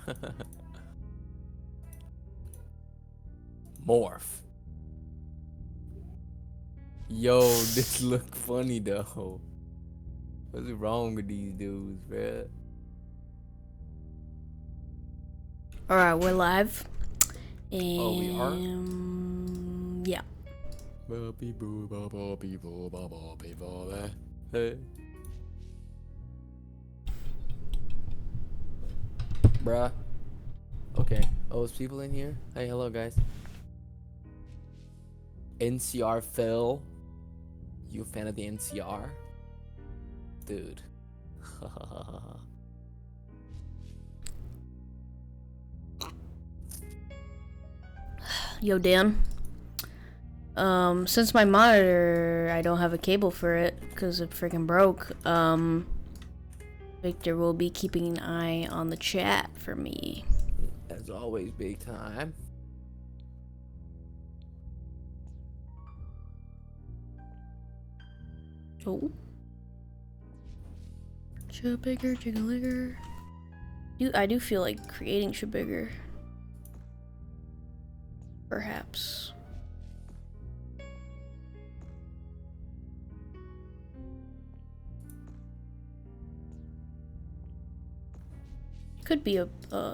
Morph. Yo, this look funny though. What's wrong with these dudes, bruh? Alright, we're live. Oh, we are? Yeah. Hey. Bruh. Okay. Oh, is people in here? Hey, hello guys. NCR Phil. You a fan of the NCR? Dude. Yo, Dan. Since my monitor, I don't have a cable for it because it freaking broke. Victor will be keeping an eye on the chat for me. As always, big time. Oh. Bigger, jiggle-ligger. I do feel like creating bigger. Perhaps. Could be a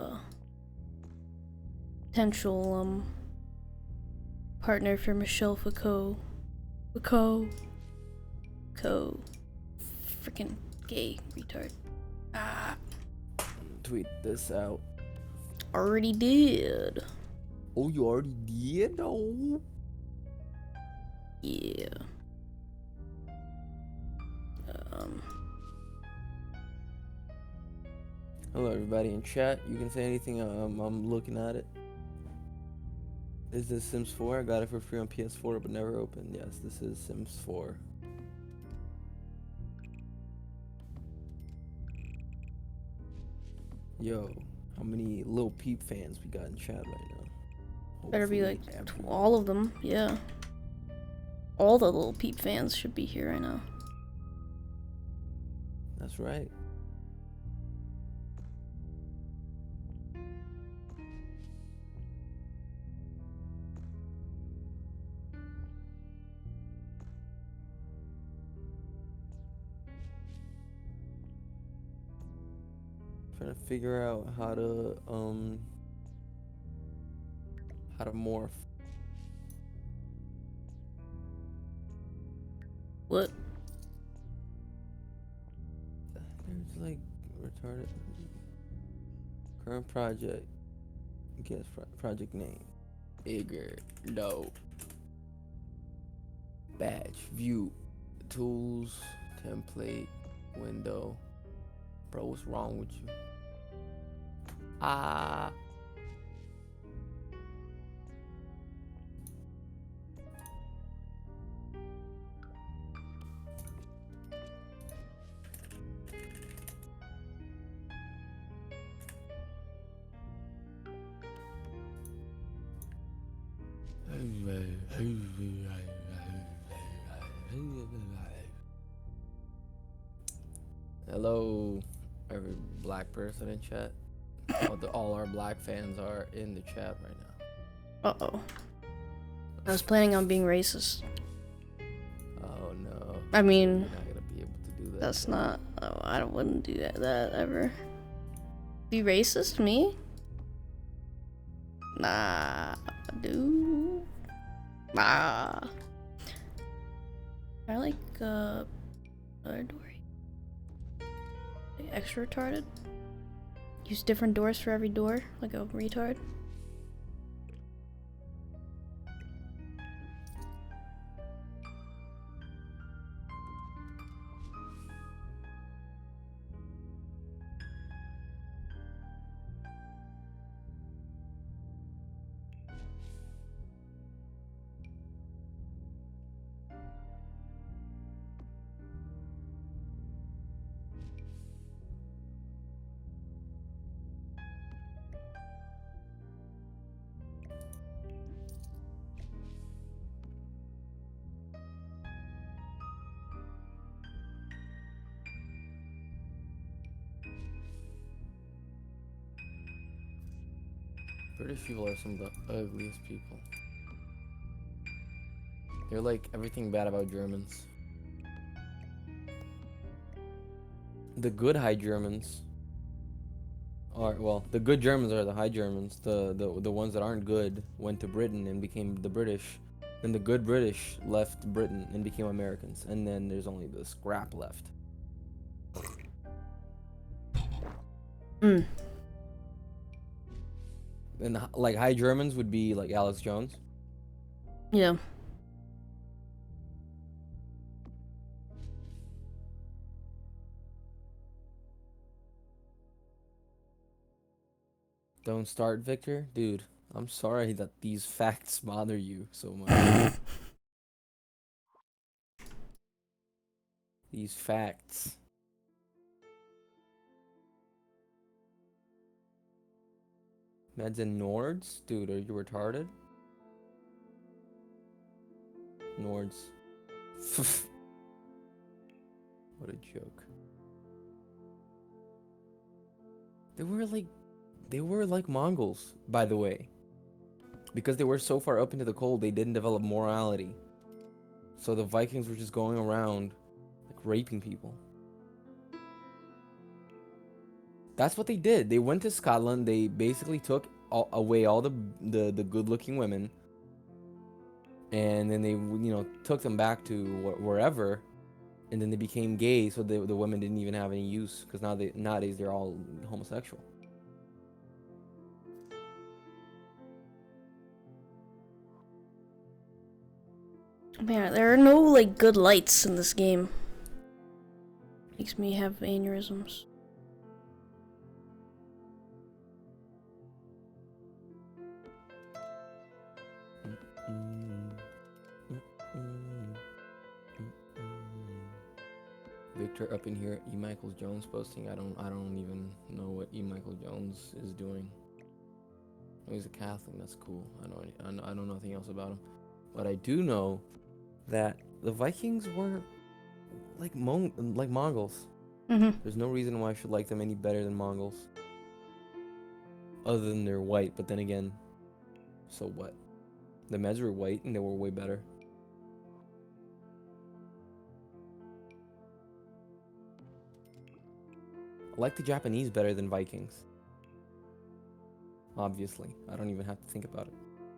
potential partner for Michelle Foucault. Freaking gay retard. Ah, Tweet this out. already did. Oh, you already did? Oh. Yeah. Hello, everybody in chat. You can say anything. I'm looking at it. Is this Sims 4? I got it for free on PS4, but never opened. Yes, this is Sims 4. Yo, how many Lil Peep fans we got in chat right now? Better be Hopefully like everyone. all of them. Yeah. All the little Peep fans should be here right now. That's right. Trying to figure out how to morph. What? There's like retarded. Current project. Guess project name. Igor. No. Badge. View. Tools. Template. Window. Bro, what's wrong with you? Ah. Hello, every black person in chat. All our black fans are in the chat right now. Uh-oh. I was planning on being racist. Oh no. I mean, you're not gonna be able to do that. that's not. Oh, I wouldn't do that ever. Be racist, me? Nah, dude. Nah. I like other door. Extra retarded. Use different doors for every door, like a retard. British people are some of the ugliest people. They're like everything bad about Germans. The good High Germans are, well, the good Germans are the High Germans. The ones that aren't good went to Britain and became the British. Then the good British left Britain and became Americans. And then there's only the scrap left. Mm. And like High Germans would be like Alex Jones. Yeah. Don't start, Victor. Dude, I'm sorry that these facts bother you so much. These facts. Meds and Nords? Dude, are you retarded? Nords. What a joke. They were like Mongols, by the way. Because they were so far up into the cold, they didn't develop morality. So the Vikings were just going around like raping people. That's what they did. They went to Scotland. They basically took away all the good-looking women, and then they took them back to wherever, and then they became gay. So the women didn't even have any use because nowadays they're all homosexual. Man, there are no like good lights in this game. Makes me have aneurysms. Victor up in here, E. Michael Jones posting. I don't even know what E. Michael Jones is doing. Oh, he's a Catholic. That's cool. I know nothing else about him, but I do know that the Vikings were like Mongols. There's no reason why I should like them any better than Mongols, other than they're white. But then again, so what? The Meds were white and they were way better. I like the Japanese better than Vikings. Obviously, I don't even have to think about it.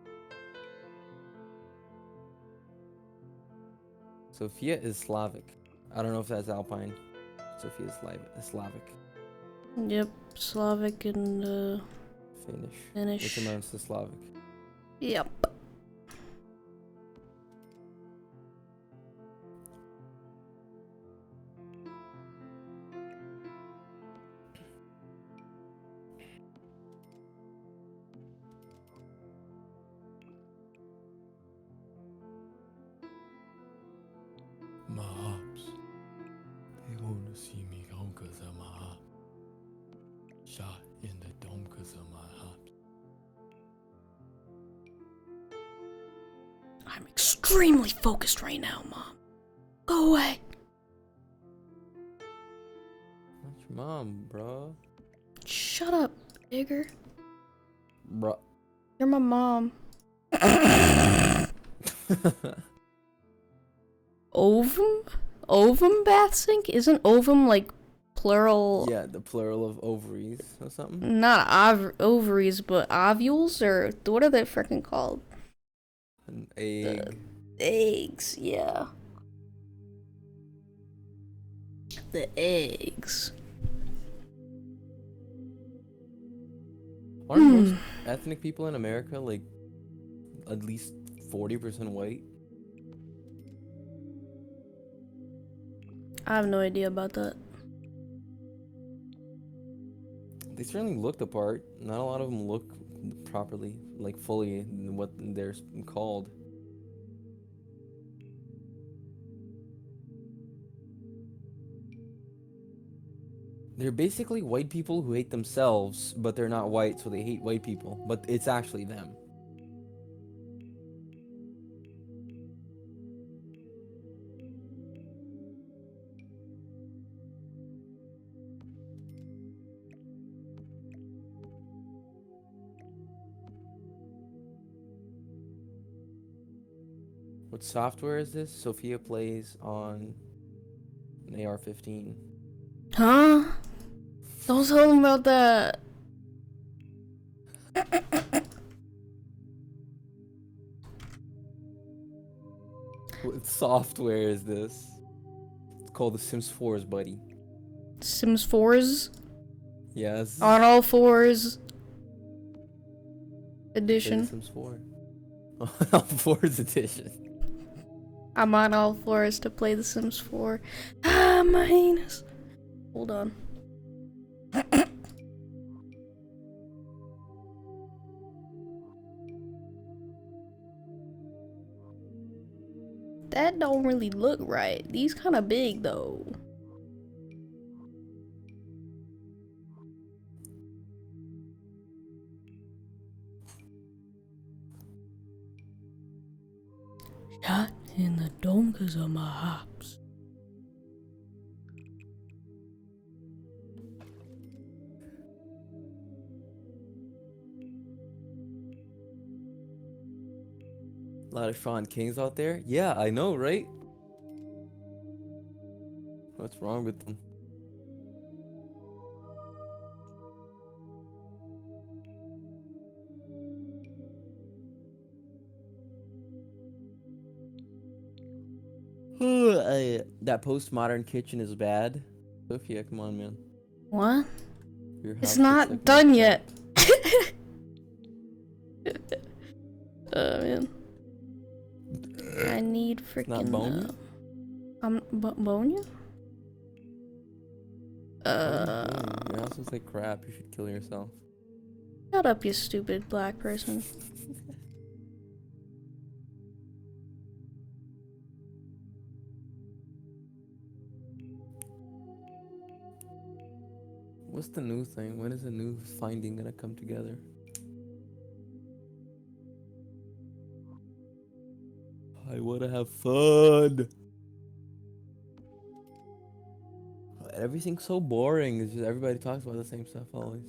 Sophia is Slavic. I don't know if that's Alpine. Sophia is Slavic. Yep, Slavic and Finnish. Which amounts to Slavic. Yep. My hops. They wanna see me gone cause of my hops. Shot in the dome cause of my hops. I'm extremely focused right now, Mom. Go away. That's your mom, bro. Shut up, Digger. Bruh. You're my mom. Ovum? Ovum bath sink? Isn't ovum like plural? Yeah, the plural of ovaries or something. Not ovaries, but ovules? Or what are they freaking called? An egg. Eggs, yeah. The eggs. Aren't most ethnic people in America like at least 40% white? I have no idea about that. They certainly look the part. Not a lot of them look properly, like fully what they're called. They're basically white people who hate themselves, but they're not white, so they hate white people. But it's actually them. What software is this? Sophia plays on an AR-15. Huh? Don't tell them about that. What software is this? It's called The Sims 4's, buddy. Sims 4's Yes. on all fours Play The edition. Sims 4. On all 4's edition. I'm on all fours to play The Sims 4. Ah, my anus. Hold on. That don't really look right. These kind of big though. Shot in the dome 'cause of my hops. A lot of Sean Kings out there. Yeah, I know, right? What's wrong with them? That postmodern kitchen is bad. Sophia, come on, man. What? Your house It's looks not like done Minecraft. yet. Man. I need freaking. bone you? Bone you? What are you doing? Your house looks like crap. You should kill yourself. Shut up, you stupid black person. What's the new thing? When is the new finding gonna come together? I wanna have fun. Everything's so boring. It's just everybody talks about the same stuff always.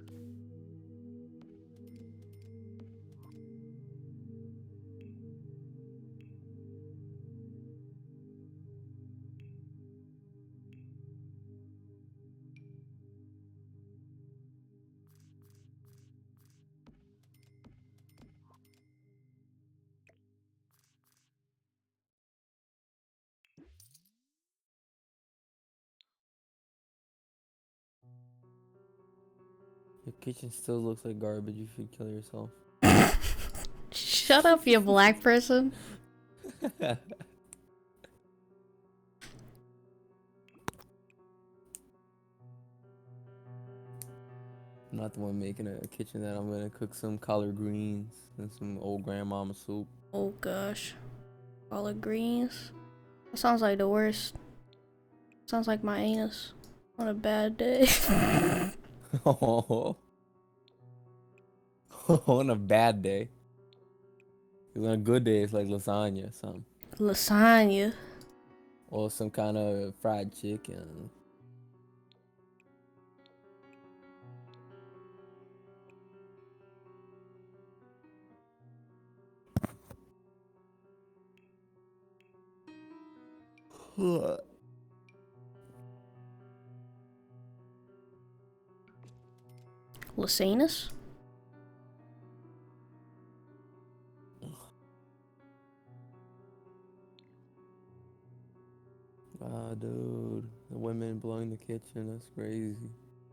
Your kitchen still looks like garbage. You should kill yourself. Shut up, you black person. I'm not the one making a kitchen that I'm gonna cook some collard greens and some old grandmama soup. Oh gosh. Collard greens. That sounds like the worst. Sounds like my anus on a bad day. Oh, on a bad day. 'Cause on a good day, it's like lasagna, something, Lasagna. or some kind of fried chicken. Lasanus? Ah, dude, the women blowing the kitchen, that's crazy.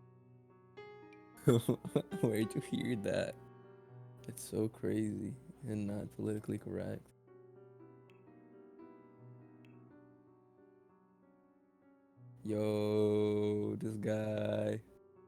Where'd you hear that? It's so crazy and not politically correct. Yo, this guy.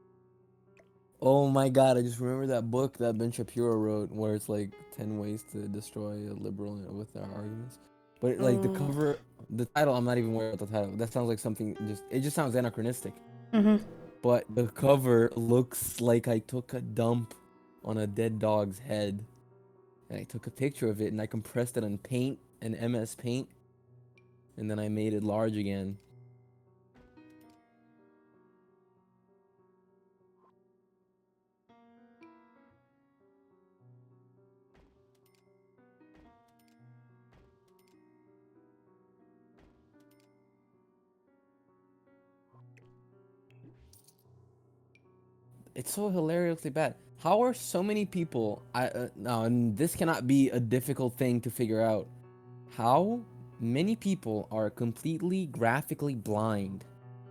Oh my god, I just remember that book that Ben Shapiro wrote where it's like 10 ways to destroy a liberal with their arguments. But like the cover, the title, I'm not even worried about the title. That sounds like something it just sounds anachronistic. Mm-hmm. But the cover looks like I took a dump on a dead dog's head. And I took a picture of it and I compressed it on Paint and MS Paint. And then I made it large again. It's so hilariously bad. How are so many people? No, and this cannot be a difficult thing to figure out. How many people are completely graphically blind?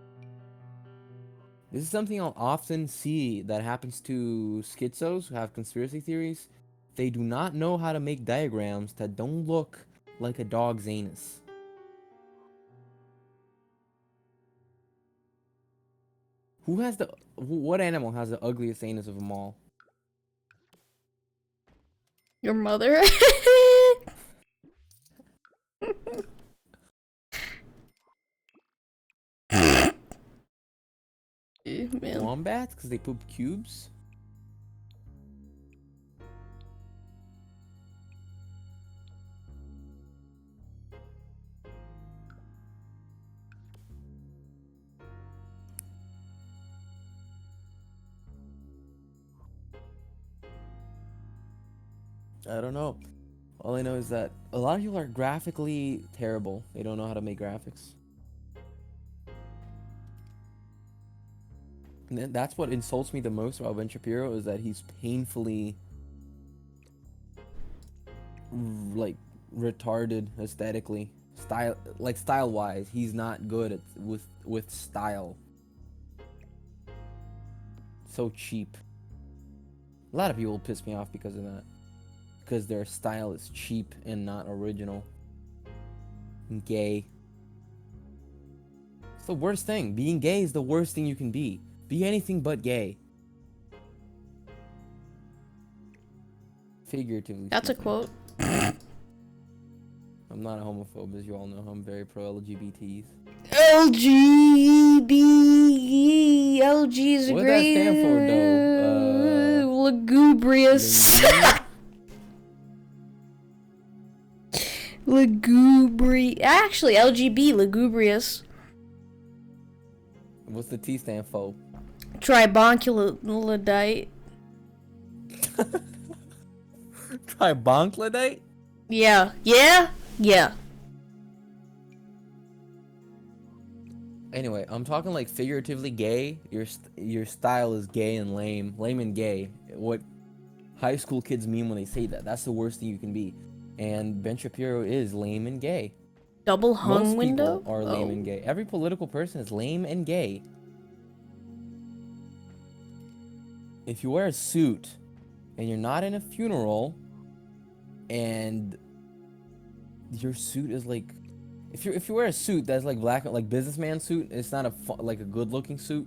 This is something I'll often see that happens to schizos who have conspiracy theories. They do not know how to make diagrams that don't look like a dog's anus. What animal has the ugliest anus of them all? Your mother? Man. Wombats, because they poop cubes? I don't know. All I know is that a lot of people are graphically terrible. They don't know how to make graphics. And that's what insults me the most about Ben Shapiro, is that he's painfully like retarded aesthetically. Style wise, he's not good at with style. So cheap. A lot of people piss me off because of that. Because their style is cheap and not original. And gay. It's the worst thing. Being gay is the worst thing you can be. Be anything but gay. Figuratively. That's a speaking. quote. I'm not a homophobe, as you all know. I'm very pro LGBTs. LGB. LG is What does great. that stand for, though? Lugubrious. Lugubrious. Actually, LGB, lugubrious. What's the T stand for? Tribonculidite. Tribonclidite? Yeah. Yeah? Yeah. Anyway, I'm talking like figuratively gay. Your style is gay and lame. Lame and gay. What high school kids mean when they say that. That's the worst thing you can be. And Ben Shapiro is lame and gay. Double hung Most window? people are lame and gay. Every political person is lame and gay. If you wear a suit and you're not in a funeral and your suit is like, if you wear a suit that's like black, like businessman suit, it's not like a good looking suit,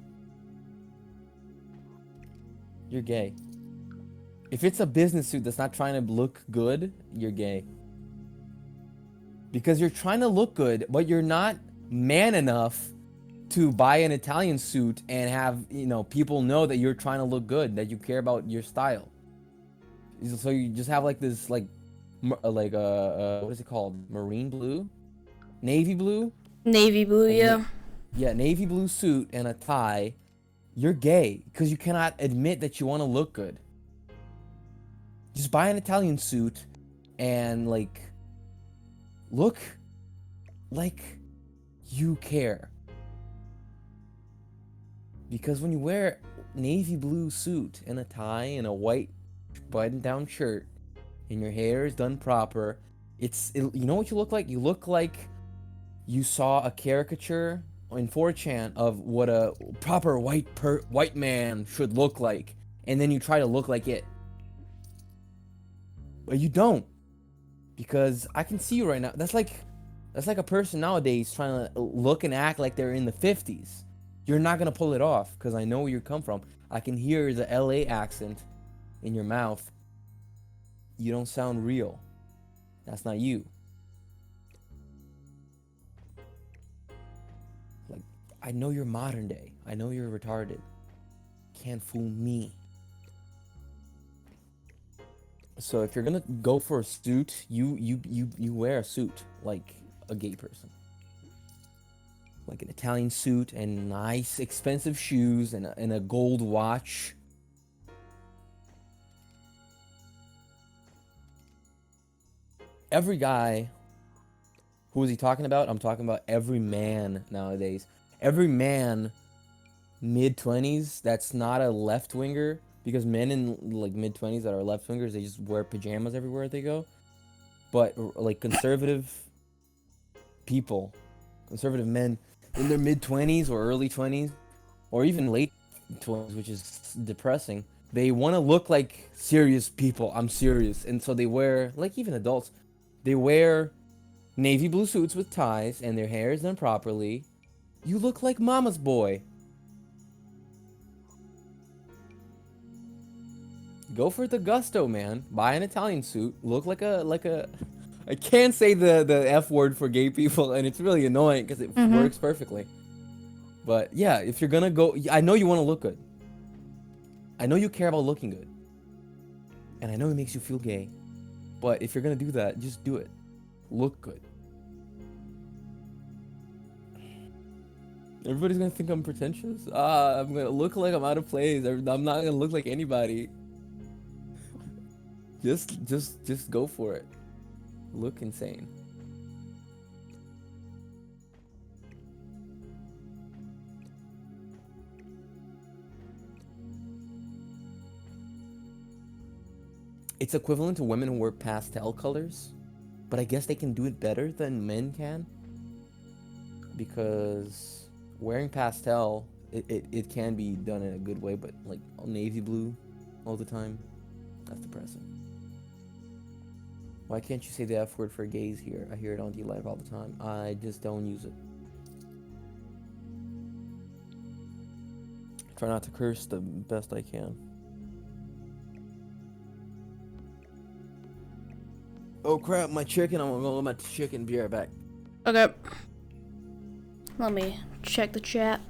you're gay. If it's a business suit that's not trying to look good, you're gay. Because you're trying to look good, but you're not man enough to buy an Italian suit and have, people know that you're trying to look good, that you care about your style. So you just have like this, what is it called? Marine blue? Navy blue? Navy blue, yeah. Yeah, navy blue suit and a tie. You're gay because you cannot admit that you want to look good. Just buy an Italian suit and look like you care. Because when you wear navy blue suit and a tie and a white button down shirt and your hair is done proper, you know what you look like? You look like you saw a caricature in 4chan of what a proper white man should look like, and then you try to look like it. But you don't. Because I can see you right now. That's like a person nowadays trying to look and act like they're in the 50s. You're not going to pull it off because I know where you come from. I can hear the LA accent in your mouth. You don't sound real. That's not you. Like, I know you're modern day. I know you're retarded. Can't fool me. So if you're gonna go for a suit, you wear a suit like a gay person. Like an Italian suit and nice expensive shoes and a gold watch. Every guy, who is he talking about? I'm talking about every man nowadays. Every man mid-20s that's not a left-winger, because men in like mid-20s that are left-wingers, they just wear pajamas everywhere they go. But like people, conservative men in their mid-20s or early 20s or even late 20s, which is depressing. They want to look like serious people. I'm serious. And so they wear, like even adults, they wear navy blue suits with ties and their hair is done properly. You look like mama's boy. Go for the gusto, man. Buy an Italian suit. Look like a I can't say the F word for gay people, and it's really annoying because it works perfectly. But yeah, if you're gonna go, I know you want to look good. I know you care about looking good. And I know it makes you feel gay. But if you're gonna do that, just do it. Look good. Everybody's gonna think I'm pretentious. I'm gonna look like I'm out of place. I'm not gonna look like anybody. Just go for it. Look insane. It's equivalent to women who wear pastel colors, but I guess they can do it better than men can, because wearing pastel, it can be done in a good way, but like navy blue all the time, that's depressing. Why can't you say the F word for gays here? I hear it on DLive all the time. I just don't use it. Try not to curse the best I can. Oh crap, my chicken. I'm gonna go let my chicken. Be right back. Okay. Let me check the chat.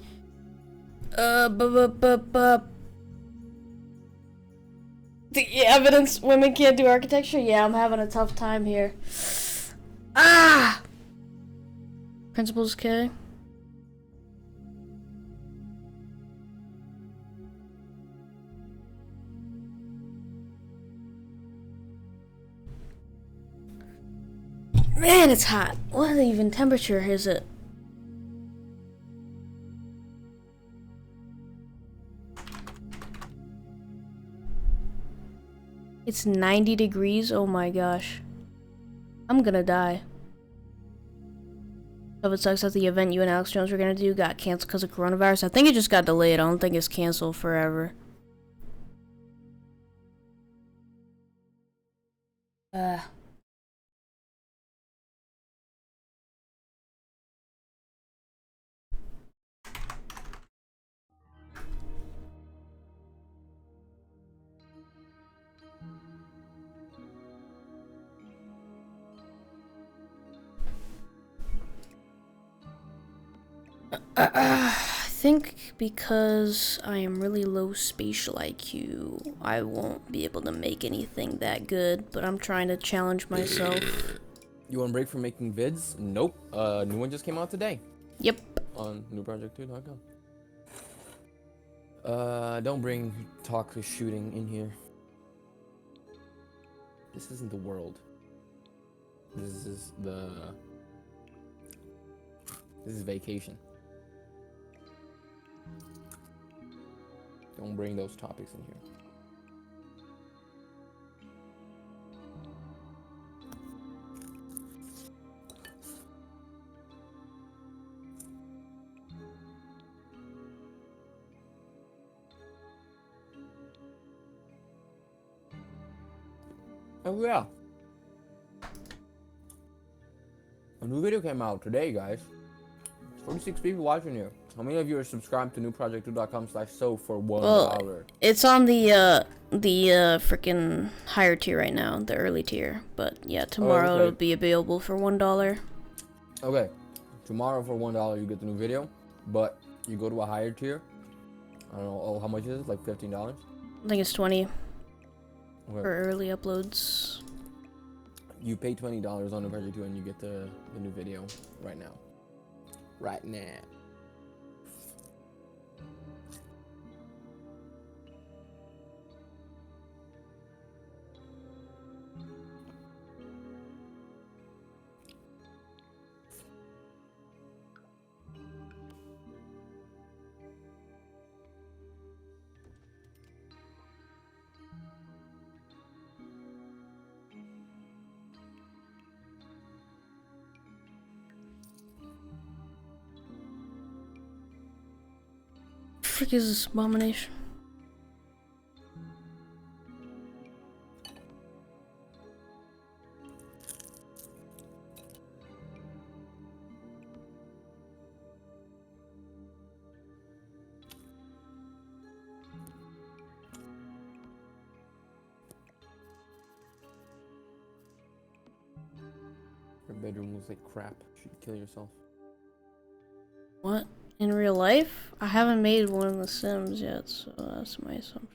The evidence women can't do architecture? Yeah, I'm having a tough time here. Ah! Principles K. Man, it's hot. What even temperature is it? It's 90 degrees. Oh my gosh. I'm gonna die. So it sucks that the event you and Alex Jones were gonna do got canceled because of coronavirus. I think it just got delayed. I don't think it's canceled forever. I think because I am really low spatial IQ, I won't be able to make anything that good, but I'm trying to challenge myself. You want a break from making vids? Nope. New one just came out today. Yep. On newproject2.com. Don't bring talk shooting in here. This isn't the world. This is vacation. Don't bring those topics in here. Oh yeah. A new video came out today, guys. 46 people watching here. How many of you are subscribed to newproject2.com/so for $1? Well, it's on the freaking higher tier right now, the early tier. But yeah, tomorrow it'll be available for $1. Okay, tomorrow for $1 you get the new video, but you go to a higher tier. I don't know, how much is it? Like $15? I think it's 20 for early uploads. You pay $20 on the Project 2 and you get the new video right now. Right now. frick is this abomination? Your bedroom looks like crap. You should kill yourself. What? In real life? I haven't made one in The Sims yet, so that's my assumption.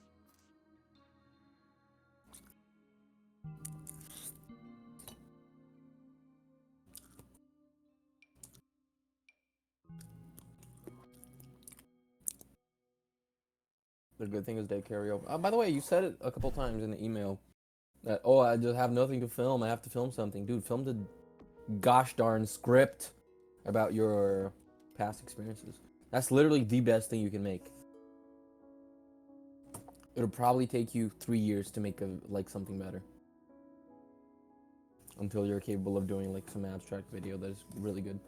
The good thing is they carry over. By the way, you said it a couple times in the email that, oh, I just have nothing to film. I have to film something. Dude, film the gosh darn script about your past experiences. That's literally the best thing you can make. It'll probably take you 3 years to make something better. Until you're capable of doing like some abstract video that is really good.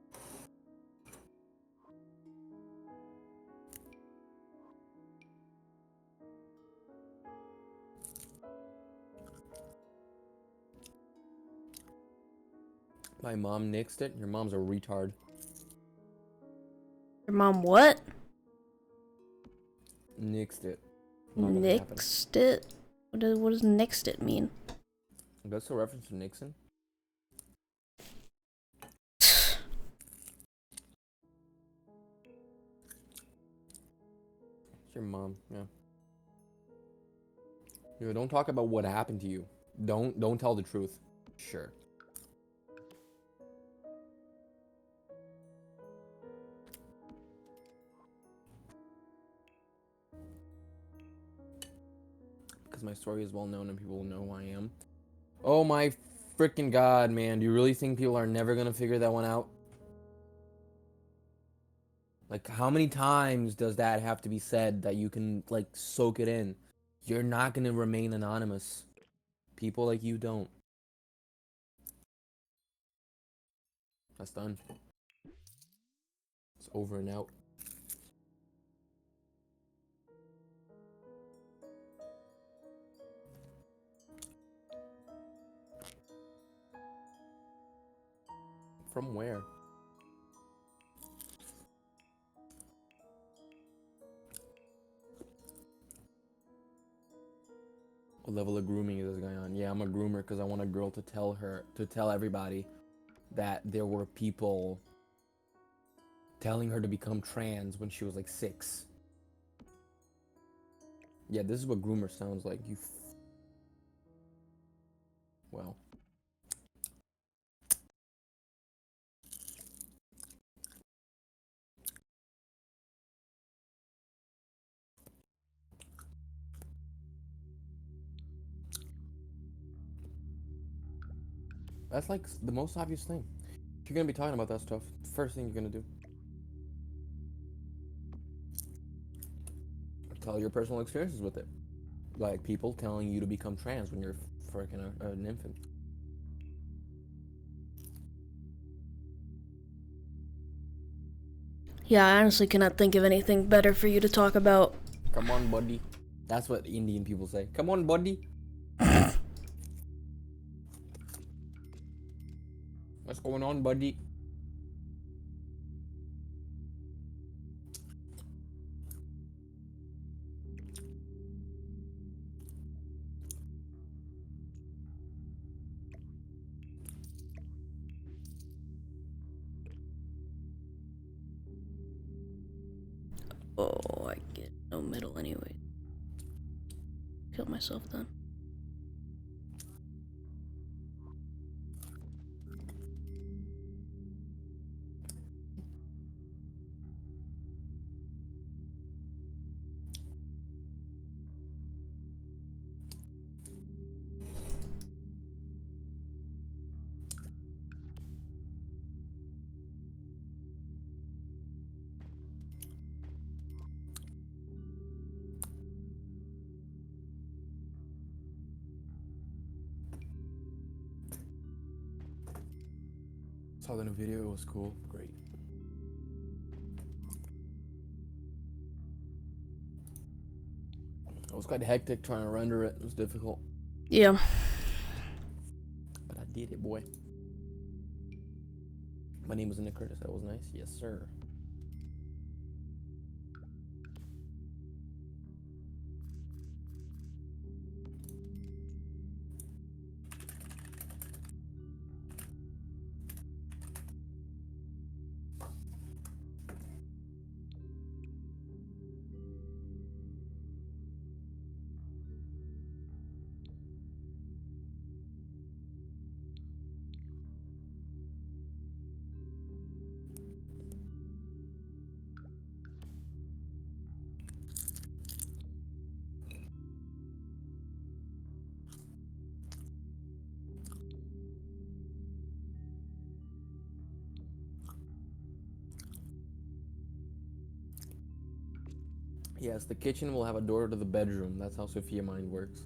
My mom nixed it. Your mom's a retard. Your mom what? Nixed it. Nixed it? What does nixed it mean? That's a reference to Nixon. It's your mom, yeah. Yo, don't talk about what happened to you. Don't tell the truth. Sure. Because my story is well known and people will know who I am. Oh my freaking god, man. Do you really think people are never gonna figure that one out? Like, how many times does that have to be said that you can, like, soak it in? You're not gonna remain anonymous. People like you don't. That's done. It's over and out. From where? What level of grooming is this guy on? Yeah, I'm a groomer because I want a girl to tell everybody that there were people telling her to become trans when she was like 6. Yeah, this is what groomer sounds like. Well. That's like the most obvious thing. If you're gonna be talking about that stuff, first thing you're gonna do. Tell your personal experiences with it. Like people telling you to become trans when you're freaking an infant. Yeah, I honestly cannot think of anything better for you to talk about. Come on, buddy. That's what Indian people say. Come on, buddy. What's going on, buddy? Oh, I get no middle anyway. Kill myself then. Saw that in a video. It was cool. Great. It was quite hectic trying to render it. It was difficult. Yeah. But I did it, boy. My name was Nick Curtis. That was nice. Yes, sir. Yes, the kitchen will have a door to the bedroom. That's how Sophia Mind works.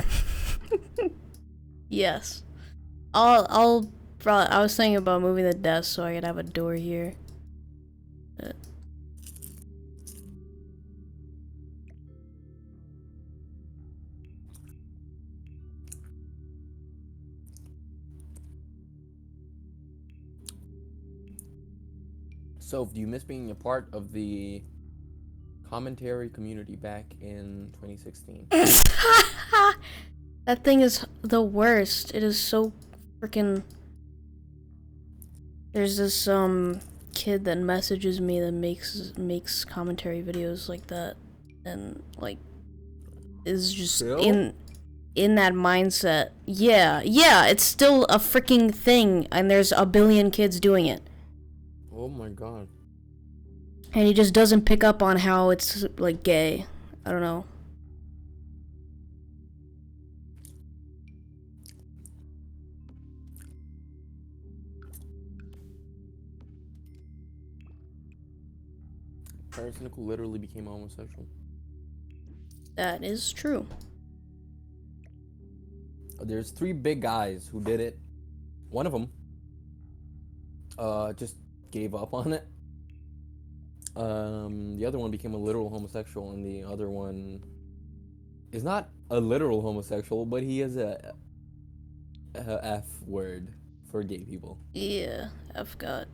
Yes. I'll probably. I was thinking about moving the desk so I could have a door here. Soph, do you miss being a part of the commentary community back in 2016? That thing is the worst. It is so freaking. There's this kid that messages me that makes commentary videos like that, and like is just Still? in that mindset. Yeah, it's still a freaking thing, and there's a billion kids doing it. Oh my god. And he just doesn't pick up on how it's like gay. I don't know. Paris Nickel literally became homosexual. That is true. There's 3 big guys who did it. One of them just gave up on it. The other one became a literal homosexual, and the other one is not a literal homosexual, but he is a F word for gay people. Yeah, I forgot.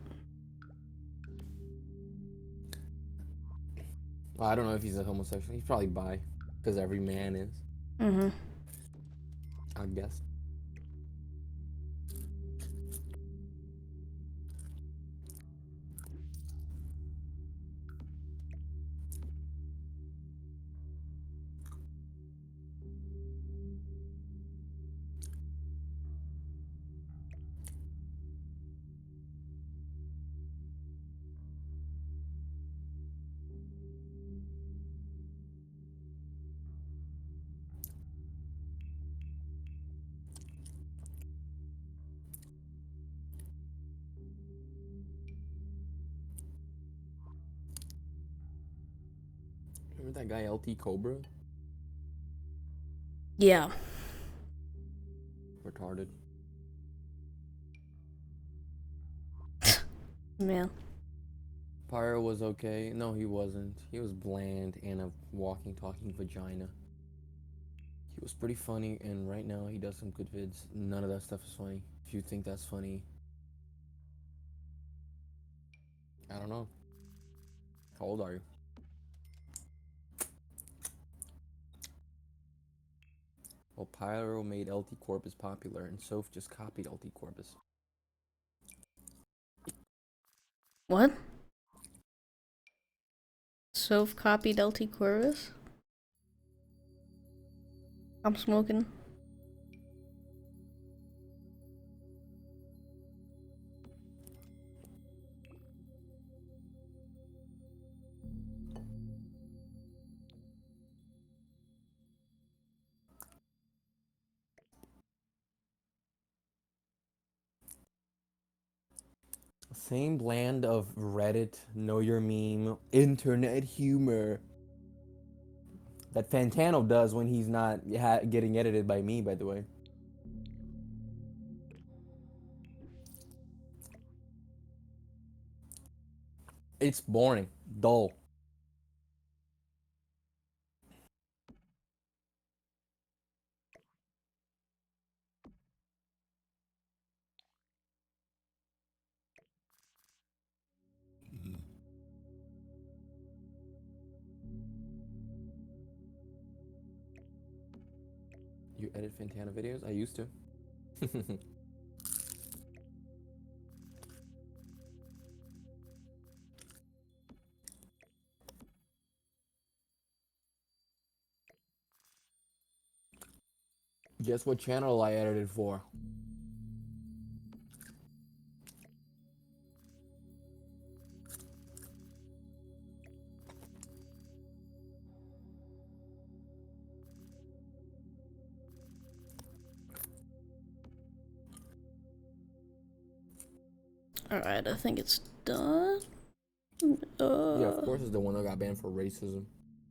Well, I don't know if he's a homosexual. He's probably bi, because every man is. Mm-hmm. I guess. Remember that guy LT Cobra? Yeah. Retarded. Man. Pyro was okay. No, he wasn't. He was bland and a walking, talking vagina. He was pretty funny, and right now he does some good vids. None of that stuff is funny. If you think that's funny, I don't know. How old are you? Well, Pyro made LT Corpus popular, and Soph just copied LT Corpus. What? Soph copied LT Corvus? I'm smoking. Same blend of Reddit, know your meme, internet humor that Fantano does when he's not getting edited by me, by the way. It's boring, dull. You edit Fantana videos? I used to. Guess what channel I edited for? Alright, I think it's done. Yeah, of course it's the one that got banned for racism.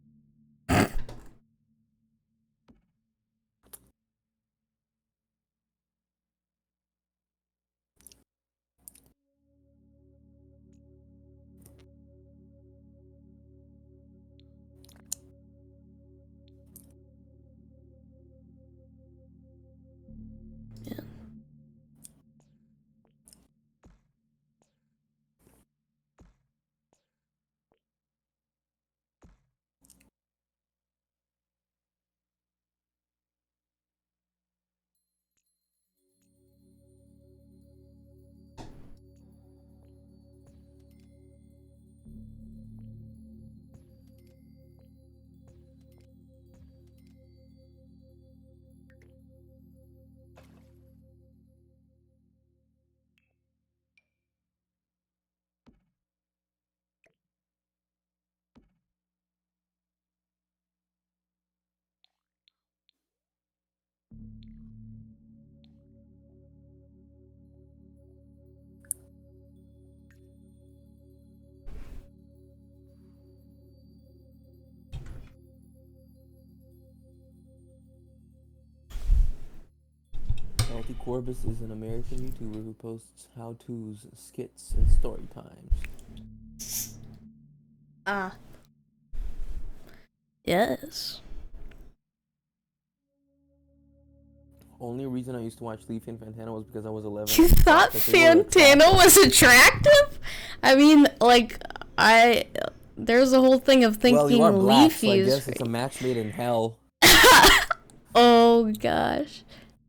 Yeah. Salty Corbus is an American YouTuber who posts how-tos, skits, and story times. Ah. Yes. Only reason I used to watch Leafy and Fantana was because I was 11. You thought Fantana was attractive? I mean, like, there's a whole thing of thinking well, you are black, Leafy so I is guess it's a match made in hell. Oh gosh.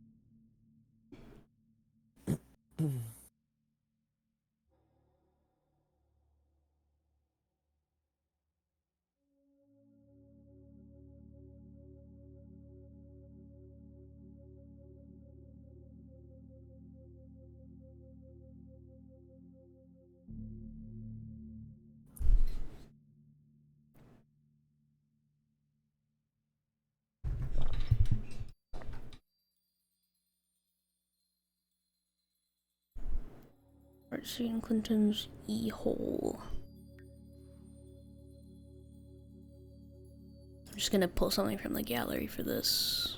Archie and Clinton's e-hole. I'm just gonna pull something from the gallery for this.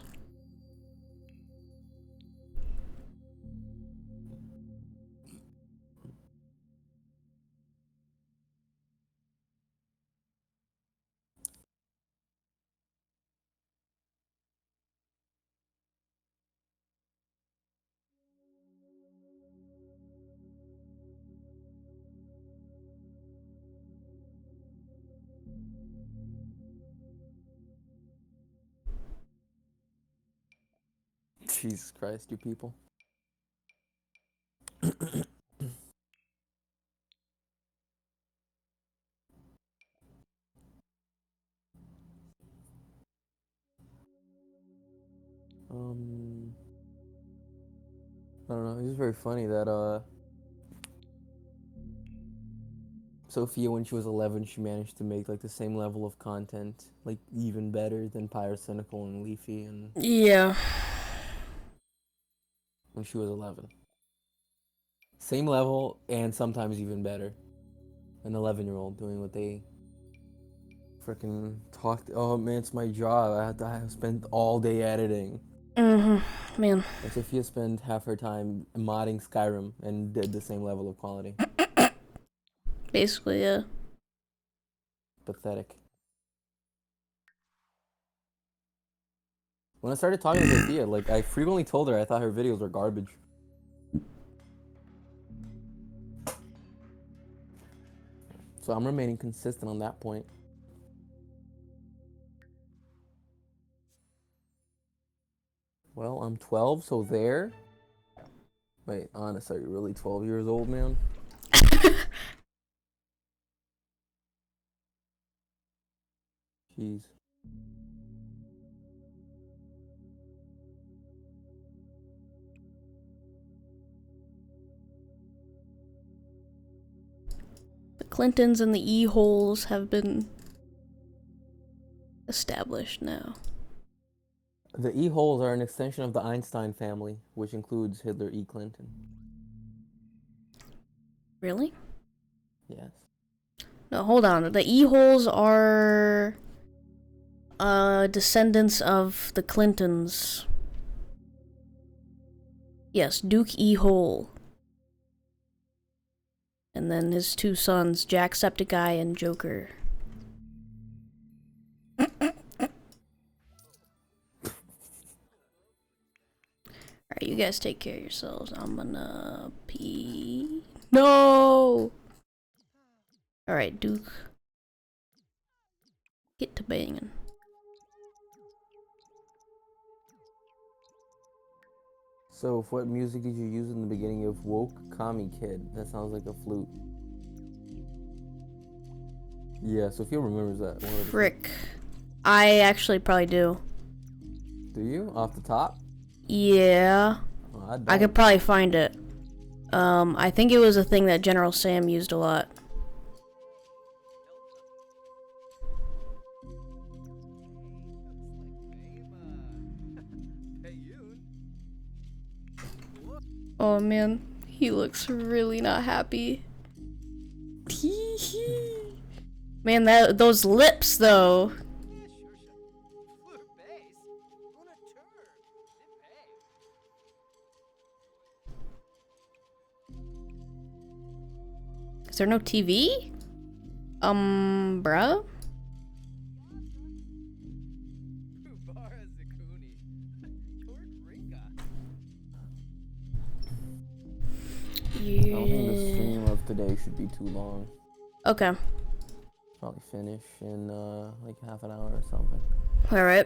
Jesus Christ, you people. I don't know, it's just very funny that, Sophia, when she was 11, she managed to make, like, the same level of content, like, even better than Pyrocynical and Leafy, and Yeah. when she was 11. Same level, and sometimes even better. An 11-year-old doing what they freaking talked. Oh man, it's my job. I have spent all day editing. Man. And Sophia spent half her time modding Skyrim and did the same level of quality. Basically, yeah. Pathetic. When I started talking to Sophia, like, I frequently told her I thought her videos were garbage. So I'm remaining consistent on that point. Well, I'm 12, so there. Wait, honest, are you really 12 years old, man? Jeez. The Clintons and the E-holes have been established now. The E-holes are an extension of the Einstein family, which includes Hitler E. Clinton. Really? Yes. No, hold on. The E-holes are descendants of the Clintons. Yes, Duke E-hole. And then his two sons, Jacksepticeye and Joker. Alright, you guys take care of yourselves. I'm gonna pee. No! Alright, Duke. Get to banging. So, what music did you use in the beginning of Woke Kami Kid? That sounds like a flute. Yeah, Sophia remembers that. 100%. Frick. I actually probably do. Do you? Off the top? Yeah. Oh, I don't. I could probably find it. I think it was a thing that General Sam used a lot. Oh man, he looks really not happy. Man, those lips though. Is there no TV? Bruh? I don't think the stream of today should be too long. Okay. Probably finish in like half an hour or something. Alright.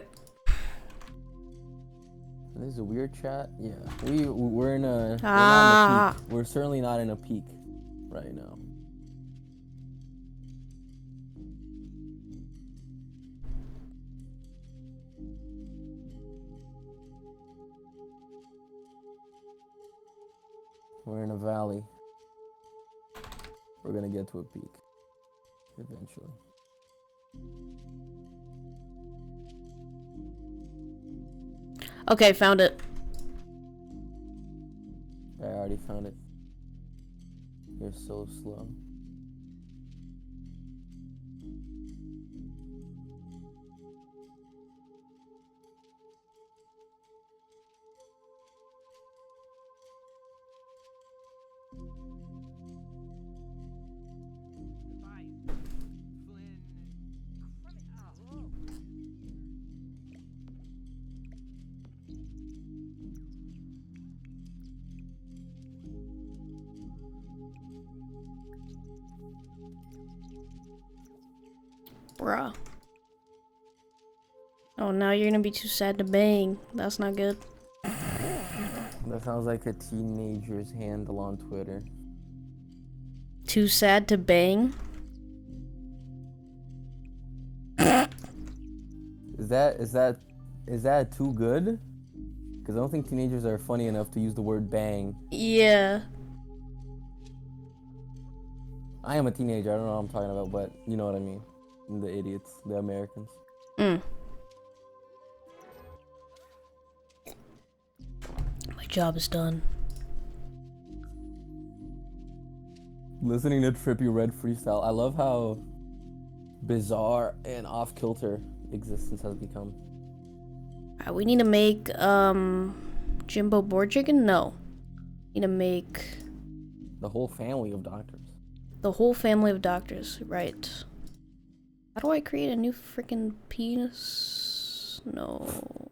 This is a weird chat. Yeah, we're in a. We're, Ah. not in a peak. We're certainly not in a peak right now. We're in a valley. We're gonna get to a peak eventually. Okay, found it. I already found it. You're so slow. Bruh. Oh, now you're gonna be too sad to bang. That's not good. That sounds like a teenager's handle on Twitter. Too sad to bang? Is that too good? Because I don't think teenagers are funny enough to use the word bang. Yeah. I am a teenager. I don't know what I'm talking about, but you know what I mean. The idiots, the Americans. My job is done. Listening to Trippy Red freestyle. I love how bizarre and off-kilter existence has become. Alright, we need to make, Jimbo board chicken? No. We need to make... The whole family of doctors. The whole family of doctors, right. How do I create a new freaking penis? No.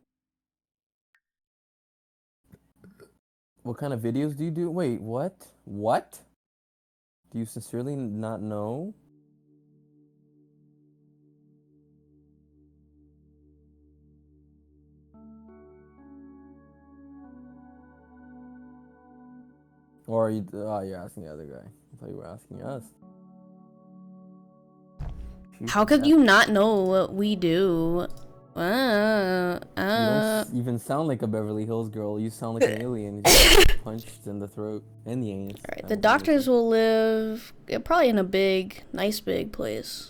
What kind of videos do you do? Wait, what? What? Do you sincerely not know? Or are you? Oh, you're asking the other guy. I thought you were asking us. How could you not know what we do? You don't even sound like a Beverly Hills girl. You sound like an alien. You just got punched in the throat and the anus. Alright, the doctors will live probably in a big, nice big place.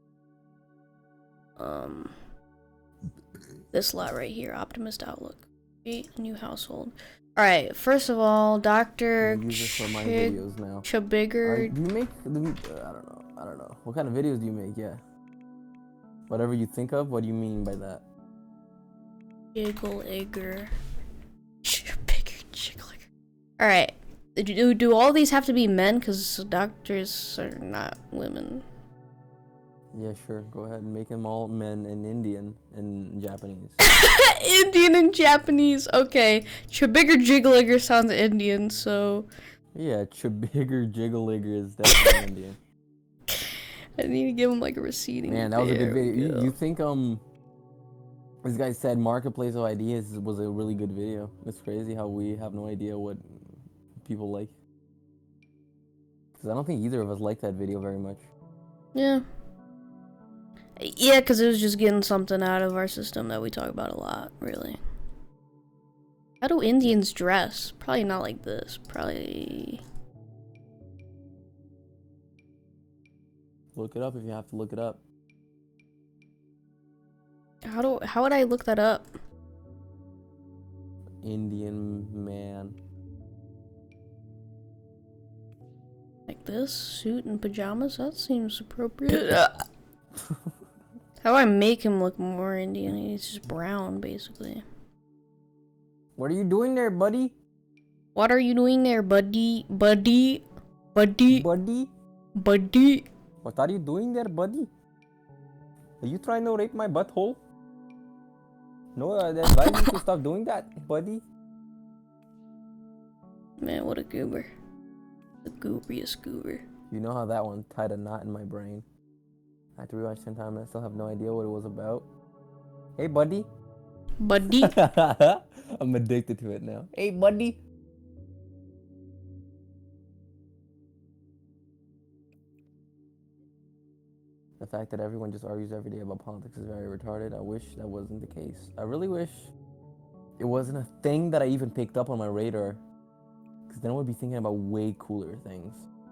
This lot right here, Optimist Outlook. Create a new household. Alright, first of all, Dr. Use this for my videos now. Chabigger. Do you make? I don't know. What kind of videos do you make? Yeah. Whatever you think of. What do you mean by that? Jiggle-igger. Bigger jiggle-igger. Alright. Do all these have to be men? Because doctors are not women. Yeah, sure. Go ahead and make them all men and Indian and Japanese. Indian and Japanese. Okay. Chabigger jiggle-igger sounds Indian, so... Yeah, Chabigger jiggle-igger is definitely Indian. I need to give him like a receding. Man, that was a good video. You think this guy said Marketplace of Ideas was a really good video. It's crazy how we have no idea what people like. Because I don't think either of us liked that video very much. Yeah. Yeah, because it was just getting something out of our system that we talk about a lot, really. How do Indians dress? Probably not like this. Probably... Look it up if you have to look it up. How would I look that up? Indian man. Like this? Suit and pajamas? That seems appropriate. How do I make him look more Indian? He's just brown, basically. What are you doing there, buddy? What are you doing there, buddy? Buddy? Buddy? Buddy? Buddy? What are you doing there, buddy? Are you trying to rape my butthole? No, I advise you to stop doing that, buddy. Man, what a goober. The goobriest goober. You know how that one tied a knot in my brain. I had to rewatch 10 times and I still have no idea what it was about. Hey, buddy. Buddy? I'm addicted to it now. Hey, buddy. The fact that everyone just argues every day about politics is very retarded. I wish that wasn't the case. I really wish it wasn't a thing that I even picked up on my radar. Because then I would be thinking about way cooler things.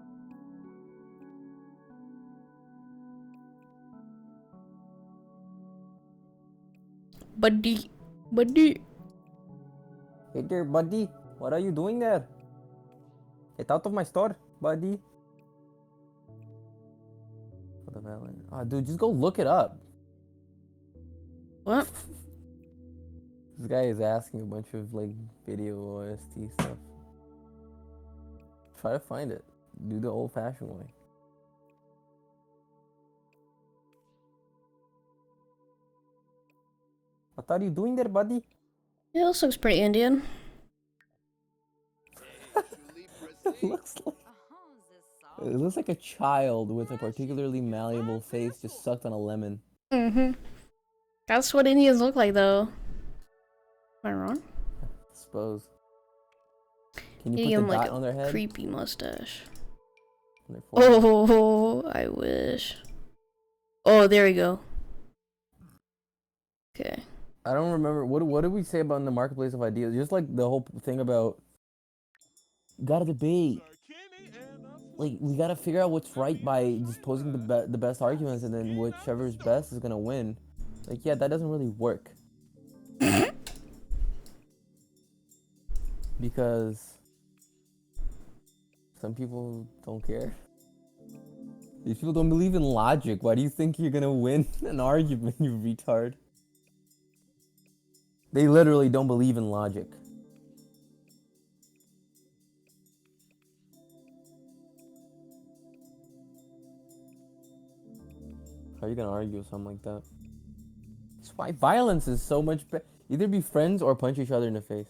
Buddy. Buddy. Hey there, buddy. What are you doing there? Get out of my store, buddy. Oh, dude, just go look it up. What? This guy is asking a bunch of like video OST stuff. Try to find it. Do the old-fashioned way. What are you doing there, buddy? Yeah, this looks pretty Indian. It looks like a child with a particularly malleable face just sucked on a lemon. Mm-hmm. That's what Indians look like, though. Am I wrong? I suppose. Can you Give put the him dot like on their a head? creepy mustache. On their forehead? Oh, I wish. Oh, there we go. Okay. I don't remember. What did we say about in the Marketplace of Ideas? Just like the whole thing about gotta debate. Like, we gotta figure out what's right by just posing the best arguments, and then whichever's best is gonna win. Like, yeah, that doesn't really work. Because some people don't care. These people don't believe in logic. Why do you think you're gonna win an argument, you retard? They literally don't believe in logic. How are you gonna argue with something like that? That's why violence is so much better. Either be friends or punch each other in the face.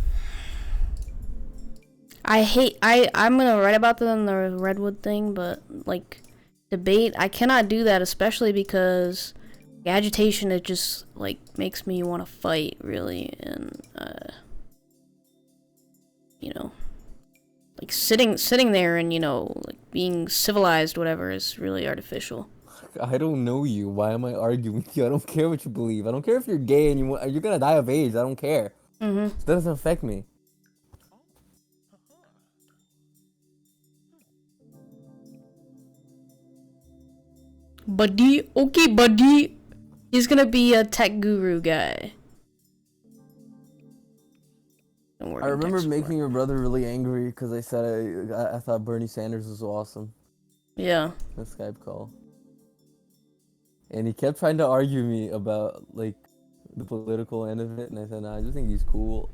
I'm gonna write about that in the Redwood thing, but like debate, I cannot do that, especially because the agitation, it just like makes me want to fight, really, and you know, Like sitting there and like being civilized, whatever, is really artificial. I don't know you. Why am I arguing with you? I don't care what you believe. I don't care if you're gay and you're gonna die of AIDS. I don't care. Mm-hmm. It doesn't affect me. Buddy, okay, buddy. He's gonna be a tech guru guy. Don't worry, I remember tech making support. your brother really angry because I said I thought Bernie Sanders was awesome. Yeah. In a Skype call. And he kept trying to argue me about like the political end of it, and I said, nah, I just think he's cool.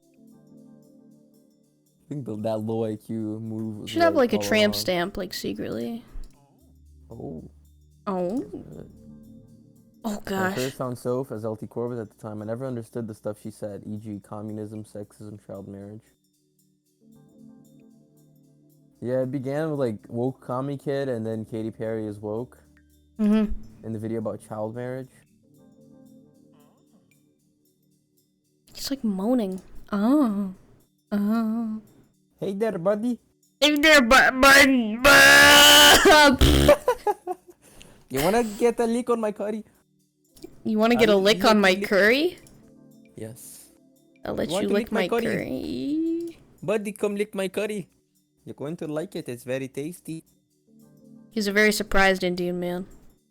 I think that low IQ move was Should have right like a all tramp along. stamp, like secretly. Oh. Oh. Good. Oh When I gosh. first found Soph as LT Corbett at the time, I never understood the stuff she said, e.g. communism, sexism, child marriage. Yeah, it began with like woke commie kid, and then Katy Perry is woke Mm-hmm. in the video about child marriage. He's like moaning. Oh. Oh. Hey there, buddy. Hey there, bud. You wanna get a lick on my curry? You want to get a lick on my curry? Yes. I'll let Want you to lick lick my my curry? curry. Buddy, come lick my curry. You're going to like it. It's very tasty. He's a very surprised Indian man.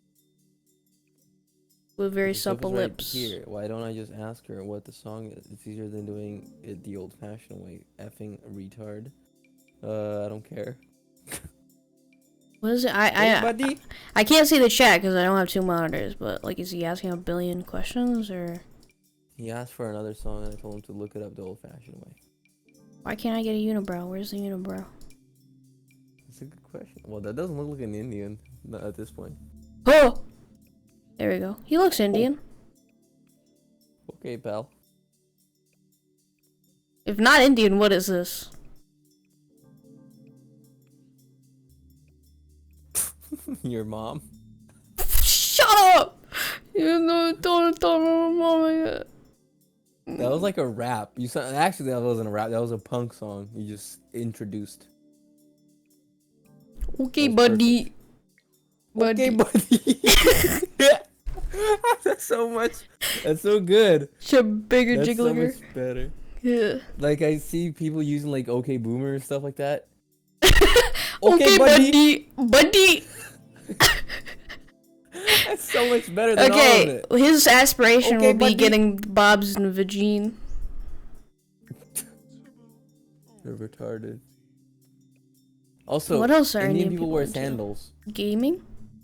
With very Okay, Soph supple is right lips. here. Why don't I just ask her what the song is? It's easier than doing it the old-fashioned way. Effing retard. I don't care. What is it? Hey, buddy. I can't see the chat because I don't have two monitors. But like, is he asking a billion questions or? He asked for another song, and I told him to look it up the old-fashioned way. Why can't I get a unibrow? Where's the unibrow? That's a good question. Well, that doesn't look like an Indian, not at this point. Oh! There we go. He looks Indian. Okay, pal. If not Indian, what is this? Your mom. Shut up! You know, don't talk about my mom yet. That was like a rap. You said actually that wasn't a rap. That was a punk song you just introduced. Okay, That was buddy. Okay, Buddy. buddy. That's so much. That's so good. Should bigger That's so jiggler. much better. Yeah. Like I see people using like OK Boomer and stuff like that. Okay, buddy. Buddy. That's so much better than all of Okay, it. his aspiration Okay, will be buddy. getting Bob's and Vagine. They're retarded. Also, What else are Indian Indian people people wear into? sandals. Gaming?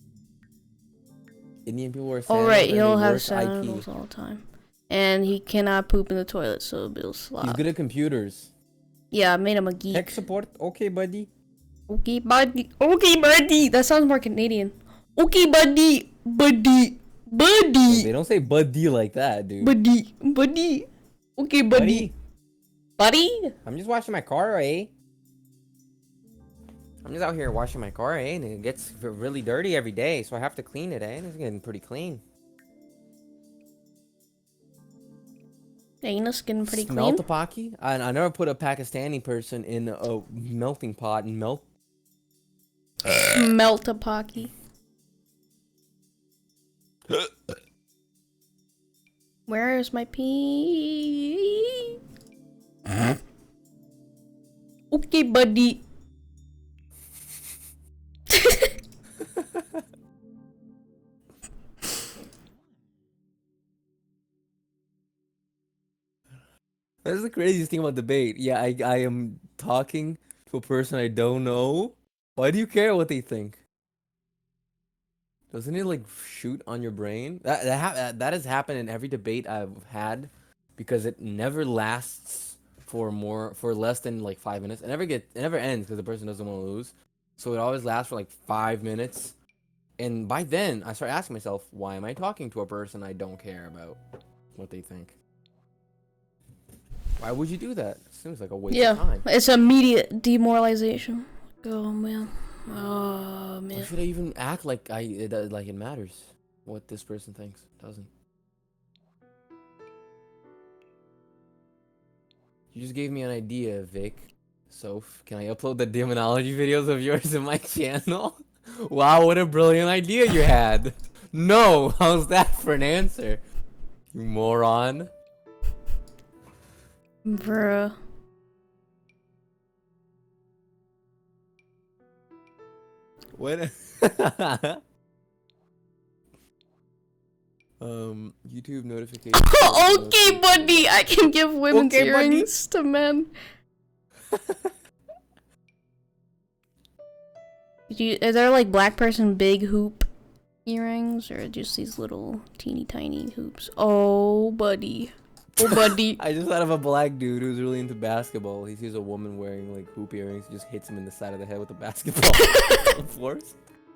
Indian people wear Oh sandals. right, and he'll they have work sandals IT. all the time. And he cannot poop in the toilet, so Bill's He's slop. good at computers. Yeah, I made him a geek. Tech support. Okay, buddy. Okay, buddy. Okay, buddy. That sounds more Canadian. Okay, buddy. Buddy. Buddy. They don't say buddy like that, dude. Buddy. Buddy. Okay, buddy. Buddy? I'm just washing my car, eh? I'm just out here washing my car, eh? And it gets really dirty every day, so I have to clean it, eh? And it's getting pretty clean. Ain't us getting pretty Smelt a clean? Pocky? I never put a Pakistani person in a melting pot and melt. Melt a pocky. Where's my pee? Okay, buddy. That's the craziest thing about debate. Yeah, I am talking to a person I don't know. Why do you care what they think? Doesn't it like shoot on your brain? That has happened in every debate I've had, because it never lasts for less than like 5 minutes. It never ends because the person doesn't want to lose. So it always lasts for like 5 minutes. And by then I start asking myself, why am I talking to a person I don't care about what they think? Why would you do that? It seems like a waste of Yeah, time. it's immediate demoralization. Oh man. Oh Why man. should I even act like it matters what this person thinks? It doesn't. You just gave me an idea, Vic. Soph, can I upload the demonology videos of yours in my channel? Wow, what a brilliant idea you had. No, how's that for an answer? You moron. Bruh. What? YouTube notifications. Okay, buddy. I can give women's Okay, buddy. earrings to men. Is there like black person big hoop earrings or just these little teeny tiny hoops? Oh, buddy. Oh, buddy. I just thought of a black dude who's really into basketball. He sees a woman wearing like hoop earrings, he just hits him in the side of the head with a basketball. Force.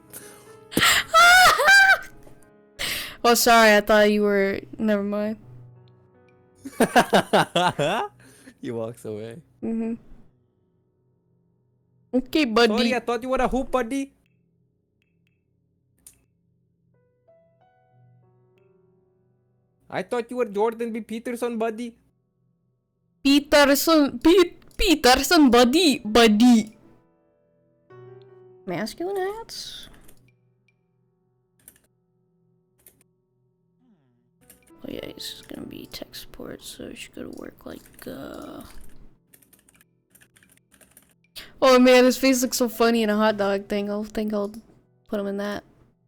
Oh, sorry. I thought you were. Never mind. He walks away. Okay, buddy. Sorry, I thought you were a hoop, buddy. I thought you were Jordan B. Peterson, buddy. Peterson, buddy, buddy. Masculine hats? Oh yeah, he's gonna be tech support, so he should go to work like, Oh man, his face looks so funny in a hot dog thing. I'll put him in that.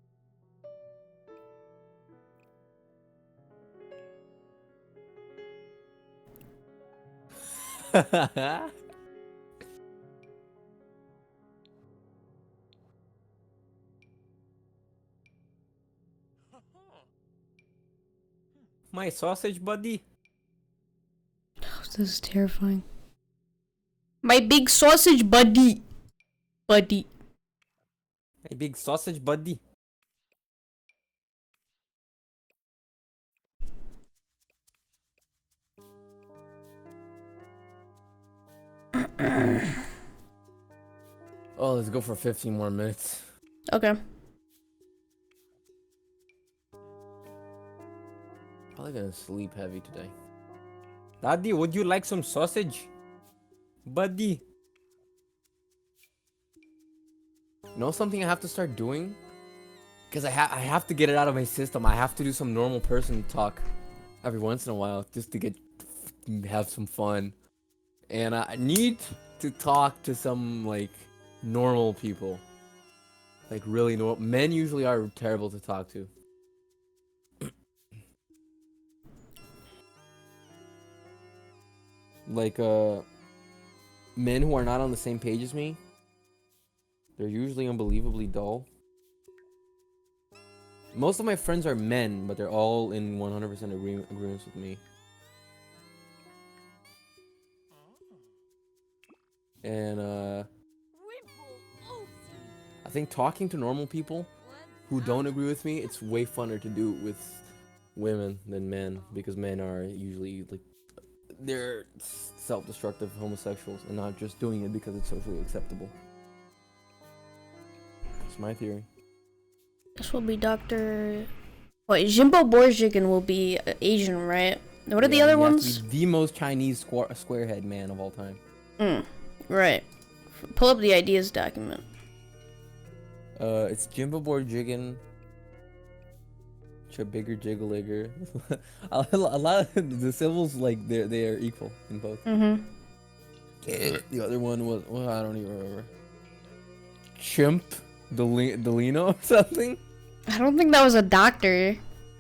My sausage, buddy. Oh, this is terrifying. My big sausage buddy. Buddy. My big sausage, buddy. Oh, let's go for 15 more minutes. Okay. Probably gonna sleep heavy today. Daddy, would you like some sausage? Buddy. You know something I have to start doing? Because I have to get it out of my system. I have to do some normal person talk every once in a while just to have some fun. And I need to talk to some like normal people. Like really normal. Men usually are terrible to talk to. Like men who are not on the same page as me, they're usually unbelievably dull. Most of my friends are men, but they're all in 100% agreement with me. And I think talking to normal people who don't agree with me, it's way funner to do with women than men, because men are usually like they're self-destructive homosexuals and not just doing it because it's socially acceptable. That's my theory. This will be Dr. Wait, Jimbo Borjigan will be Asian, right? What are the other ones? The most Chinese squarehead man of all time. Right. Pull up the ideas document. It's Jimbo Borjigan, Bigger Jiggleiger. A lot of the syllables, like they are equal in both. The other one was, well, I don't even remember. Chimp Delino or something. I don't think that was a doctor.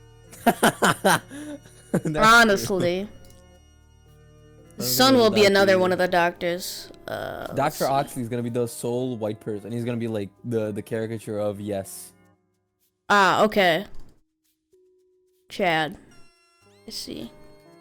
Honestly. Son will be another one of the doctors. Dr. Oxley is gonna be the sole white person. He's gonna be like the caricature of Yes. Ah, okay. Chad. I see.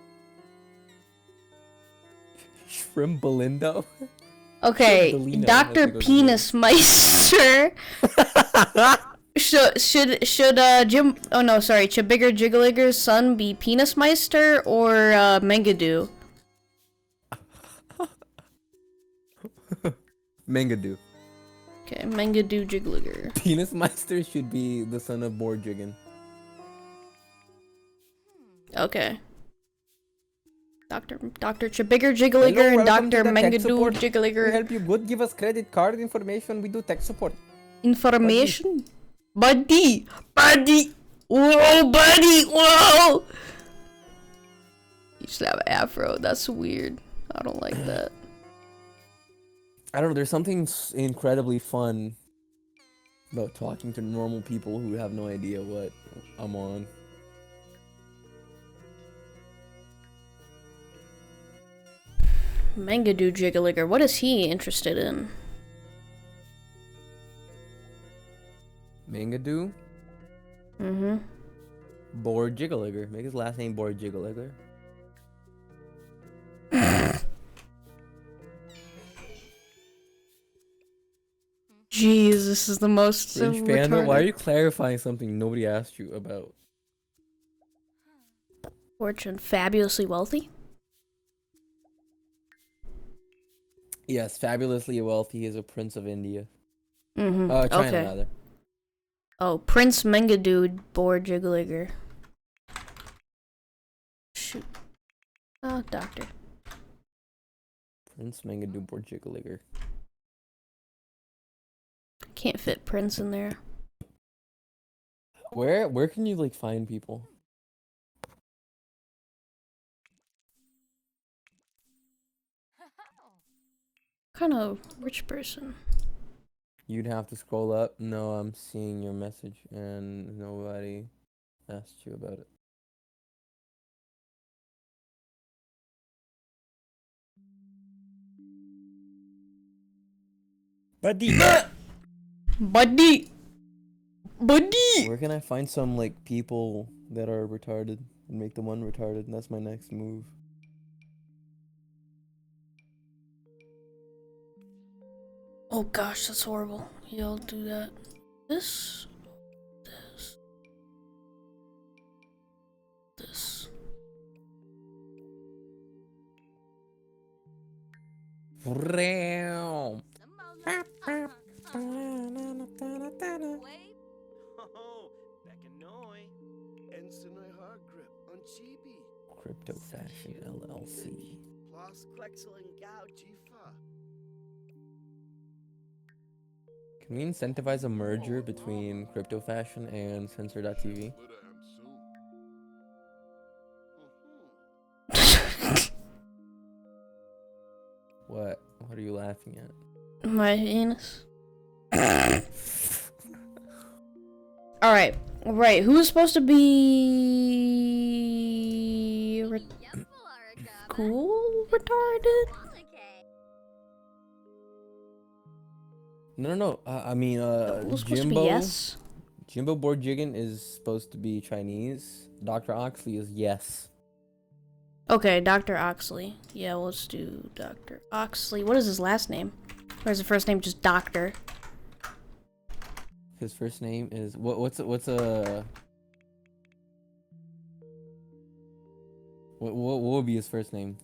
Shrimp Belindo. Okay, Delino, Dr. Penis Meister. should Jim? Oh no, sorry. Bigger Jiggleiger's son be Penis Meister or Mengadoo? Mengadoo. Okay, Mengadoo Jiggleiger. Penis Meister should be the son of Borjigan. Okay. Dr. Chibigger Jigglyger Hello, and welcome to Dr. the tech Mangadoo support. We Jigglyger. help you good. Give us credit card information. We do tech support. Information? Buddy! Buddy! Whoa, buddy! Whoa! You should have an afro. That's weird. I don't like that. I don't know. There's something incredibly fun about talking to normal people who have no idea what I'm on. Mangadoo Jigglyger. What is he interested in? Mangadoo? Mm-hmm. Bored Jigglyger. Make his last name Bored Jigglyger. Jeez, this is the most Fringe Panda, why are retarded. you clarifying something nobody asked you about? Fortune fabulously wealthy? Yes, fabulously wealthy is a prince of India. Mm-hmm. China Okay. rather. Oh, Prince Mangadoo Bored Jigglyger. Shoot. Oh, doctor. Prince Mangadoo Bored Jigglyger. Can't fit Prince in there. Where can you like find people? Kind of rich person. You'd have to scroll up. No, I'm seeing your message and nobody asked you about it. Buddy. Buddy! Buddy! Where can I find some like people that are retarded and make them unretarded? That's my next move. Oh gosh, that's horrible. You'll do that. This. This. Vroom. Oh, Bekanoi. Ensinoi Hargrip on Chibi. Crypto Fashion LLC. Plus Klexel and Gao Jifa. Can we incentivize a merger between Crypto Fashion and Censor.tv? What? What are you laughing at? My anus. Alright. Right. Who's supposed to be. Cool? Retarded? No. I mean, Who's supposed to be Jimbo. yes? Jimbo Borjigan is supposed to be Chinese. Dr. Oxley is yes. Okay, Dr. Oxley. Yeah, let's do Dr. Oxley. What is his last name? Or is his first name just Doctor? His first name is what would be his first name?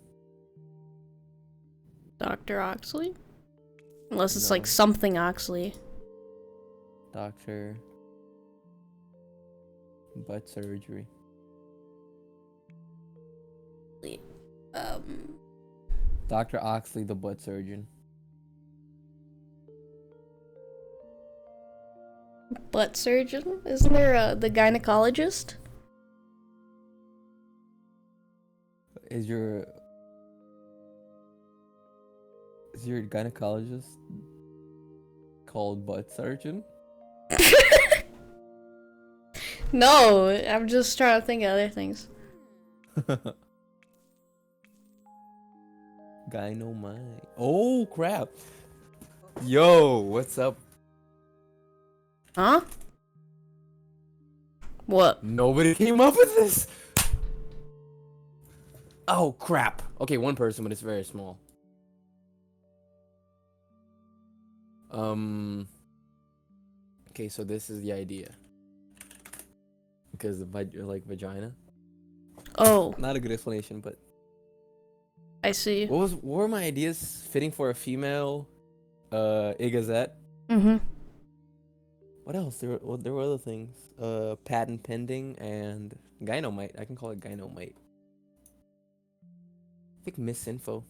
Dr. Oxley? Unless it's No. like something Oxley. Doctor butt surgery. Dr. Oxley, the butt surgeon. Butt surgeon? Isn't there the gynecologist? Is your gynecologist called butt surgeon? No, I'm just trying to think of other things. Gynomite. Oh crap. Yo, what's up? Huh? What? Nobody came up with this. Oh crap. Okay, one person, but it's very small. Okay, so this is the idea. Because like vagina. Oh, Not a good explanation, but I see. what were my ideas fitting for a female Igazette? Mm-hmm. What else? There were other things. Patent pending and gynomite. I can call it gynomite. think misinfo.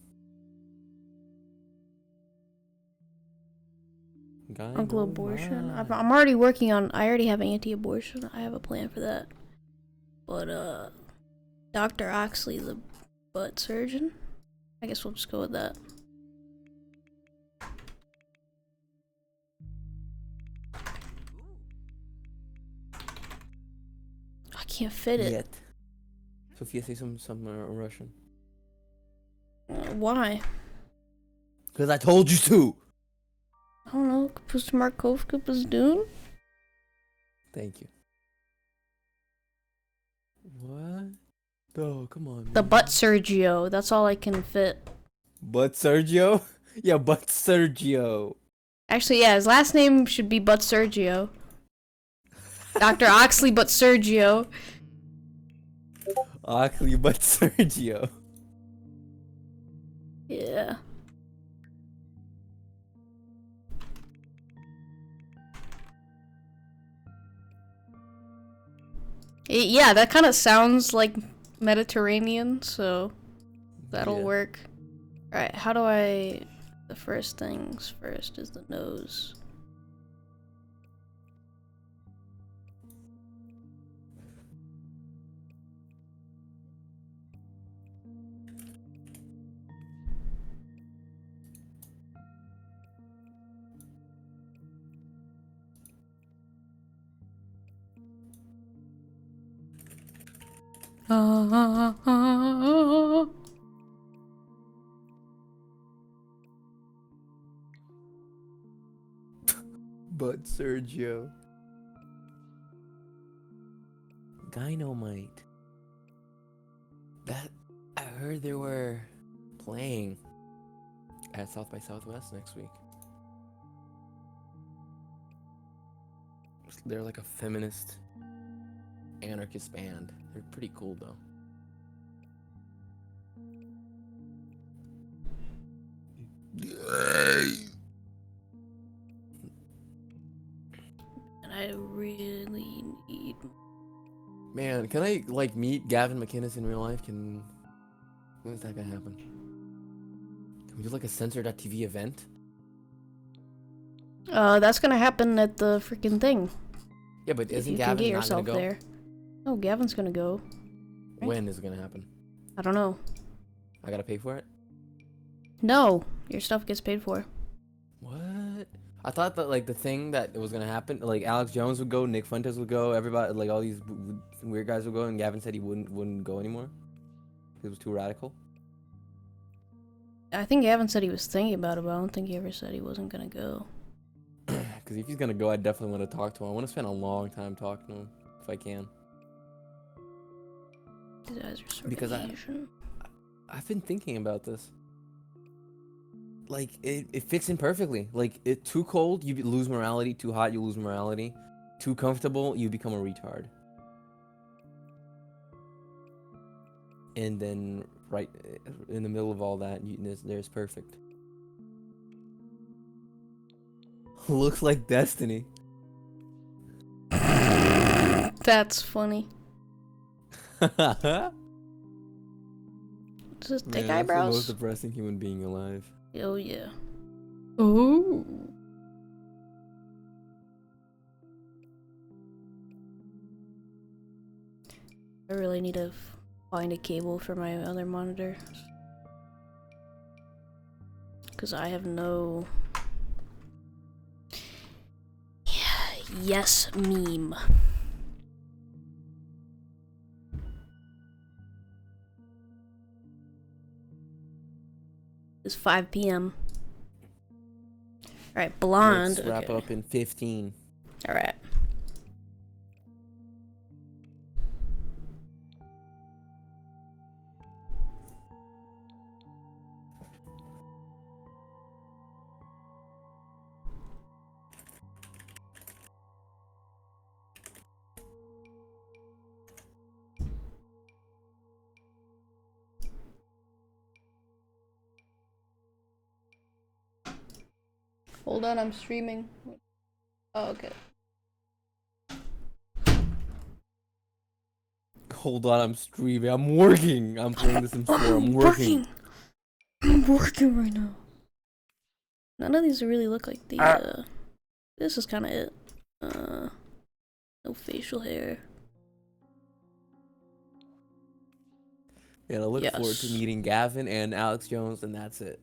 Uncle abortion. I'm already working on. I already have anti-abortion. I have a plan for that. But Dr. Oxley, the butt surgeon. I guess we'll just go with that. I can't fit it. Yet. Sophia, say some Russian. Why? Because I told you to. I don't know. Kapust Markovka Pazdun? Thank you. What? Oh, come on. The man. butt Sergio. That's all I can fit. But Sergio? Yeah, but Sergio. Actually, yeah, his last name should be But Sergio. Dr. Oxley But Sergio. Oxley, but Sergio. Yeah. Yeah, that kind of sounds like Mediterranean, so that'll Yeah. work. Alright, how do I... The first things first is the nose. But Sergio. Gynomite. That I heard they were playing at South by Southwest next week. They're like a feminist anarchist band. They're pretty cool though. And I really need... Man, can I like meet Gavin McInnes in real life? When is that gonna happen? Can we do like a Censor.tv event? That's gonna happen at the freaking thing. Yeah, but If isn't you can Gavin get not yourself gonna go? there. Oh, Gavin's gonna go. right? When is it gonna happen? I don't know. I gotta pay for it? No, your stuff gets paid for. What? I thought that like the thing that was gonna happen, like Alex Jones would go, Nick Fuentes would go, everybody, like all these weird guys would go, and Gavin said he wouldn't go anymore. It was too radical. I think Gavin said he was thinking about it, but I don't think he ever said he wasn't gonna go. Because if he's gonna go, I definitely want to talk to him. I want to spend a long time talking to him if I can. These guys are sort Because of Asian. I've been thinking about this. Like it fits in perfectly. Like it too cold, you lose morality. Too hot, you lose morality. Too comfortable, you become a retard. And then right in the middle of all that, there's perfect. Looks like destiny. That's funny. Just thick Man, that's the eyebrows. most depressing human being alive. Oh yeah. Ooh. I really need to find a cable for my other monitor. Because I have no... Yeah, yes, meme. It's 5 p.m. Alright, blonde. Let's wrap okay. up in 15. Alright. Hold on, I'm streaming. Oh, okay. Hold on, I'm streaming. I'm working. I'm playing The Sims 4. I'm working. I'm working right now. None of these really look like the, this is kind of it. No facial hair. Yeah, I look forward to Yes. meeting Gavin and Alex Jones, and that's it.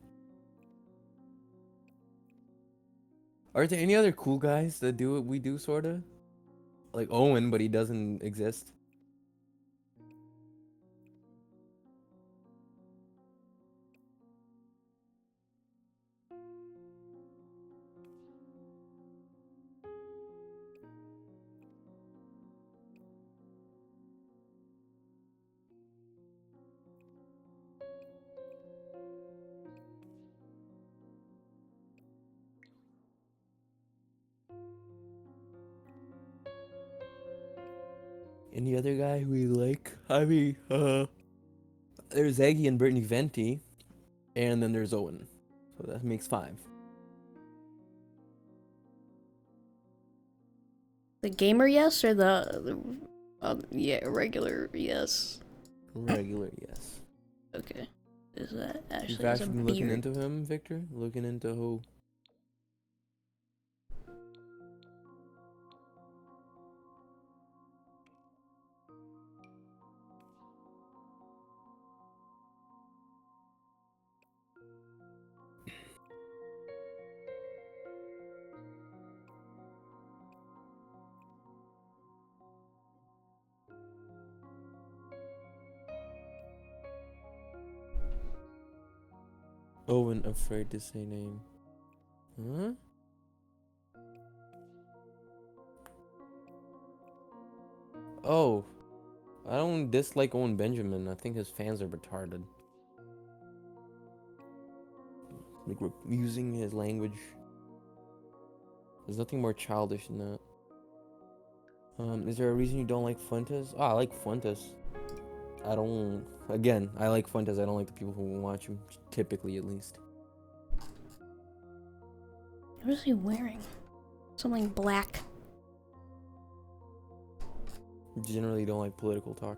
Are there any other cool guys that do what we do, sorta? Like Owen, but he doesn't exist. Any other guy who we like? I mean, there's Eggy and Brittany Venti, and then there's Owen. So that makes 5. The gamer yes or yeah, regular yes. Regular, yes. Okay. Is that You've actually has a actually been looking beard? into him, Victor? Looking into who? Owen, afraid to say name. Huh? Oh, I don't dislike Owen Benjamin. I think his fans are retarded. Like, we're using his language. There's nothing more childish than that. Is there a reason you don't like Fuentes? Oh, I like Fuentes. I don't. Again, I like Fuentes. I don't like the people who watch him, typically at least. What is he wearing? Something black. Generally don't like political talk.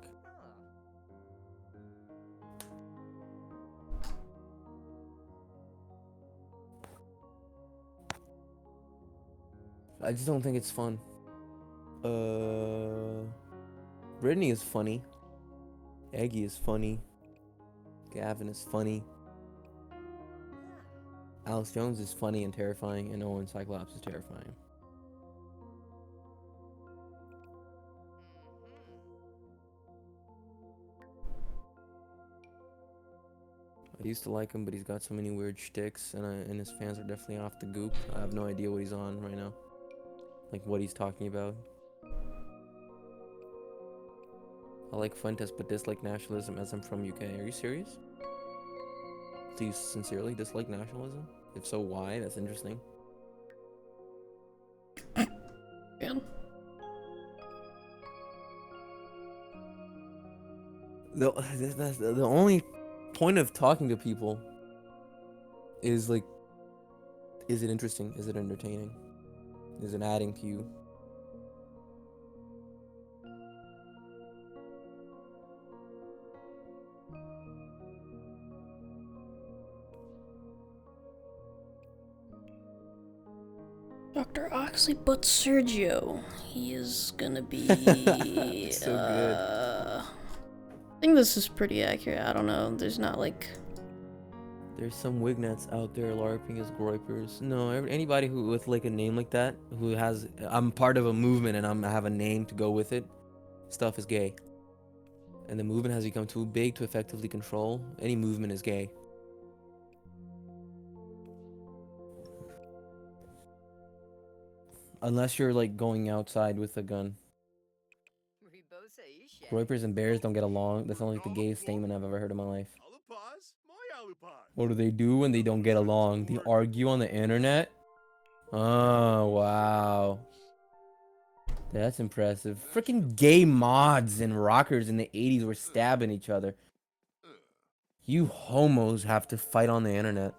I just don't think it's fun. Brittany is funny. Eggy is funny. Gavin is funny. Alex Jones is funny and terrifying, and Owen Cyclops is terrifying. I used to like him, but he's got so many weird shticks, and his fans are definitely off the goop. I have no idea what he's on right now. Like, what he's talking about. I like Fuentes, but dislike nationalism as I'm from UK. Are you serious? Do you sincerely dislike nationalism? If so, why? That's interesting. Yeah. The only point of talking to people is like, is it interesting? Is it entertaining? Is it adding to you? Dr. Oxley, but Sergio. He is gonna be. So good. I think this is pretty accurate. I don't know. There's not like. There's some wignets out there LARPing as groypers. No, anybody who with like a name like that, who has, I'm part of a movement and I have a name to go with it, stuff is gay. And the movement has become too big to effectively control. Any movement is gay. Unless you're like going outside with a gun. Groypers and bears don't get along. That's only like the gayest statement I've ever heard in my life. What do they do when they don't get along? They argue on the internet? Oh, wow. That's impressive. Freaking gay mods and rockers in the 80s were stabbing each other. You homos have to fight on the internet.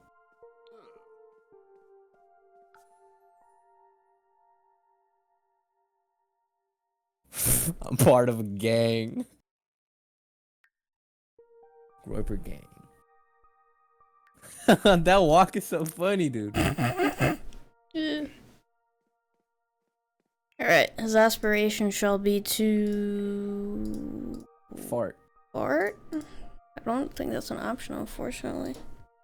I'm part of a gang. Groyper gang. That walk is so funny, dude. Alright, his aspiration shall be to Fart. fart? I don't think that's an option, unfortunately.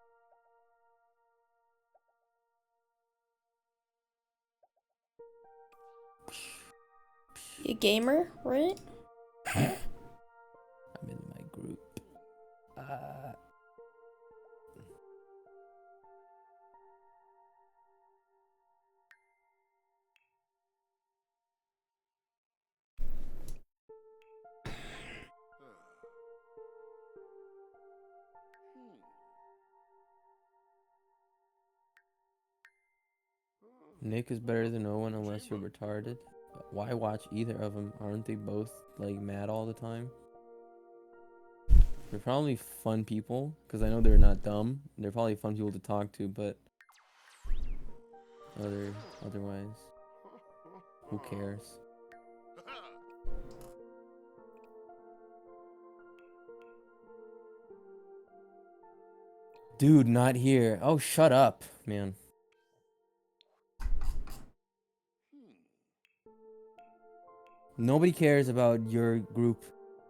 You gamer, right? I'm in my group. Nick is better than Owen unless you're retarded. Why watch either of them? Aren't they both like mad all the time? They're probably fun people because I know they're not dumb. They're probably fun people to talk to, but otherwise, who cares? Dude, not here. Oh, shut up, man. Nobody cares about your group.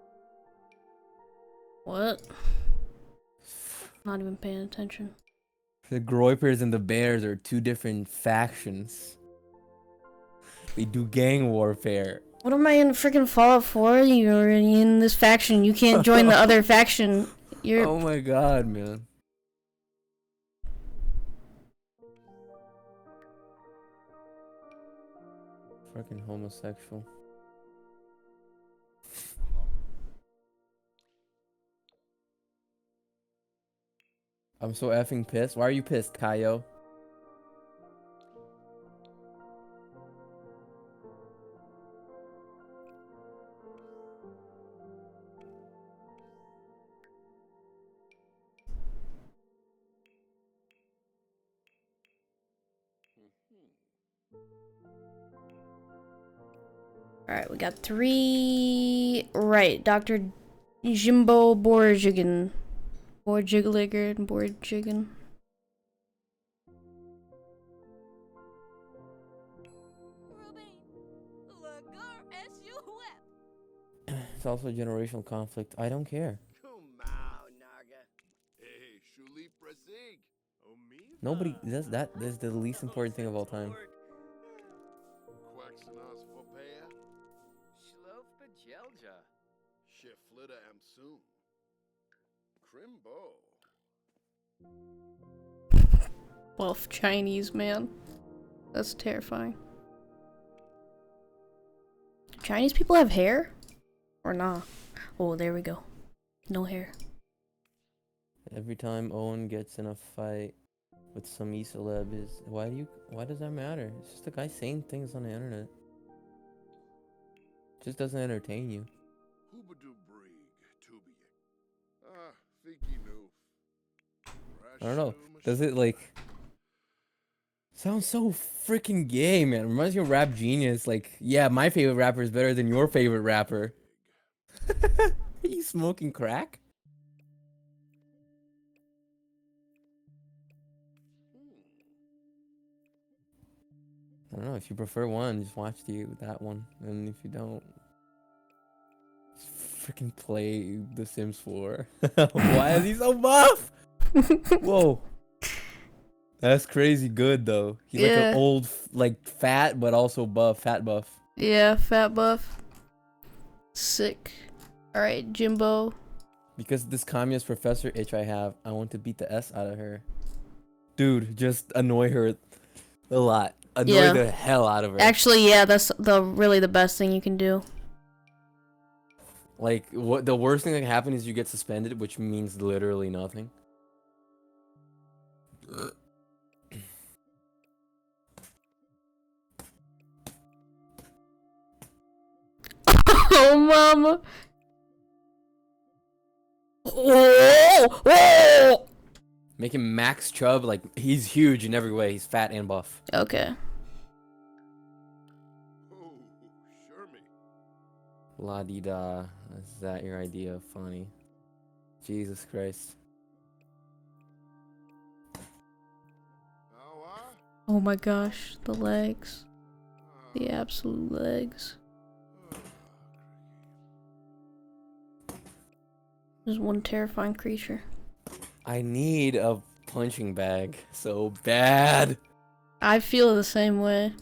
What? Not even paying attention. The Groypers and the Bears are two different factions. They do gang warfare. What am I in freaking Fallout 4? You're in this faction. You can't join the other faction. You're. Oh my god, man. Fucking homosexual. I'm so effing pissed. Why are you pissed, Kaio? Alright, we got 3. Right, Dr. Jimbo Borjigan. Borjigan. It's also a generational conflict. I don't care. Nobody does that. That's the least important thing of all time. Wolf Chinese man. That's terrifying. Chinese people have hair? Or nah? Oh, there we go. No hair. Every time Owen gets in a fight with some e-celeb is why does that matter? It's just a guy saying things on the internet. Just doesn't entertain you. I don't know. Does it like sounds so freaking gay, man? Reminds me of Rap Genius. Like, yeah, my favorite rapper is better than your favorite rapper. Are you smoking crack? I don't know. If you prefer one, just watch that one, and if you don't, just freaking play The Sims 4. Why is he so buff? Whoa, that's crazy good though. He's like an old, like fat, but also buff, fat buff. Yeah, fat buff. Sick. Alright, Jimbo. Because this communist professor itch I have, I want to beat the S out of her. Dude, just annoy her a lot. Annoy the hell out of her. Actually, yeah, that's really the best thing you can do. Like, what the worst thing that can happen is you get suspended, which means literally nothing. Oh, mama. Oh, oh. Make him Max Chubb, like, he's huge in every way. He's fat and buff. Okay. La-di-da. Is that your idea of funny? Jesus Christ. Oh my gosh, the legs. The absolute legs. There's one terrifying creature. I need a punching bag so bad. I feel the same way.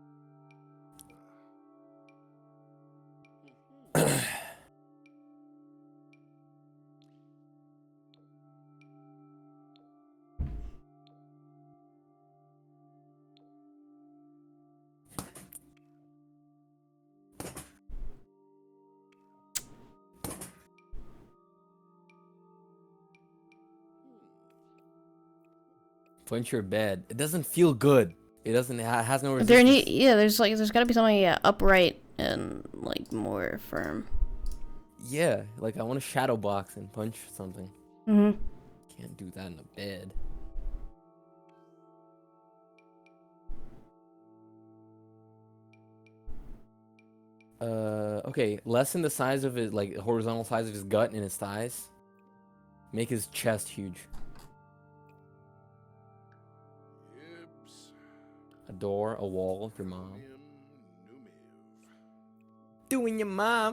Punch your bed. It doesn't feel good. It doesn't. Has no Is there resistance. any? Yeah, there's gotta be something, yeah, upright and like more firm. Yeah, like I want to shadow box and punch something. Mm-hmm. Can't do that in a bed. Okay, lessen the size of his, like, horizontal size of his gut and his thighs. Make his chest huge. Yibs. A door, a wall, your mom. Numiv. Doing your mom.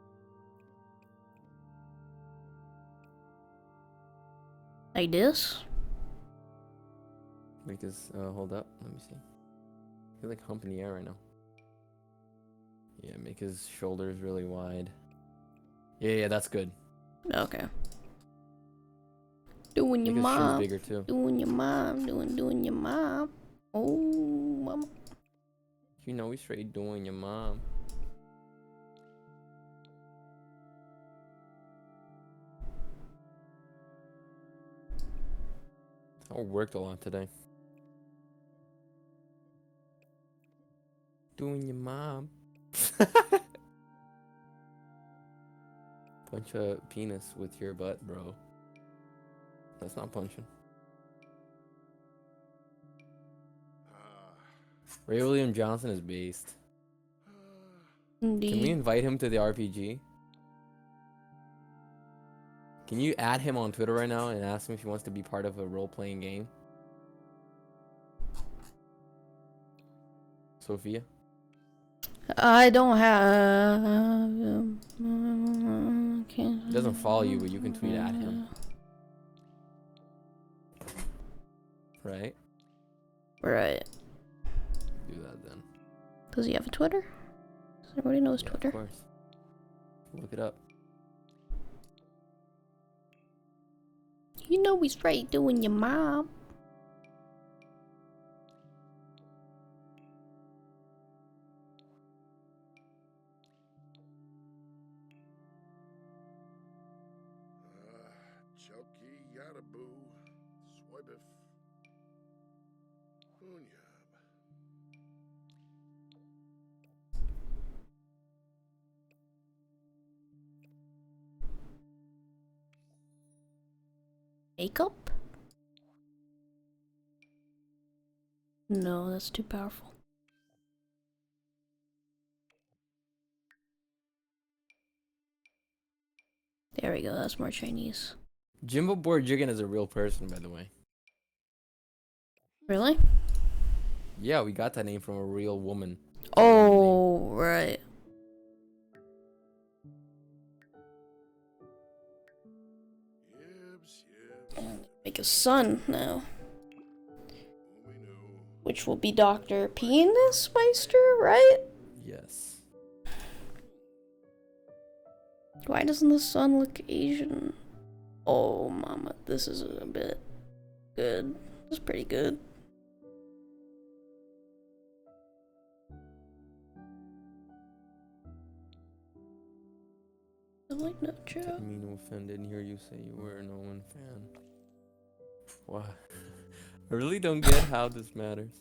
Like this? Make his, hold up, let me see. He's like humping the air right now. Yeah, make his shoulders really wide. Yeah, that's good. Okay. Doing your Make his shins mom. bigger too. Doing your mom. Doing your mom. Oh, mama. You know he's straight doing your mom. I worked a lot today. Doing your mom. Punch a penis with your butt, bro. That's not punching. Ray William Johnson is based. Can we Indeed. invite him to the RPG? Can you add him on Twitter right now and ask him if he wants to be part of a role-playing game? Sophia? I don't have. He doesn't follow you, but you can tweet at him. Right? Right. Do that then. Does he have a Twitter? Everybody knows Yeah, Twitter. of course. Look it up. You know he's right doing your mom. Chalky Yadabu. Swibif. Unyab. Makeup? No, that's too powerful. There we go, that's more Chinese. Jimbo Borjigan is a real person, by the way. Really? Yeah, we got that name from a real woman. Oh, right. Yibs, yibs. Make a son now, We knew. which will be Dr. Penismeister, right? Yes. Why doesn't the son look Asian? Oh, mama, this is a bit good. This is pretty good. I'm like, no joke. Didn't mean to offend. Didn't hear you say you were an Owen fan. Why? I really don't get how this matters.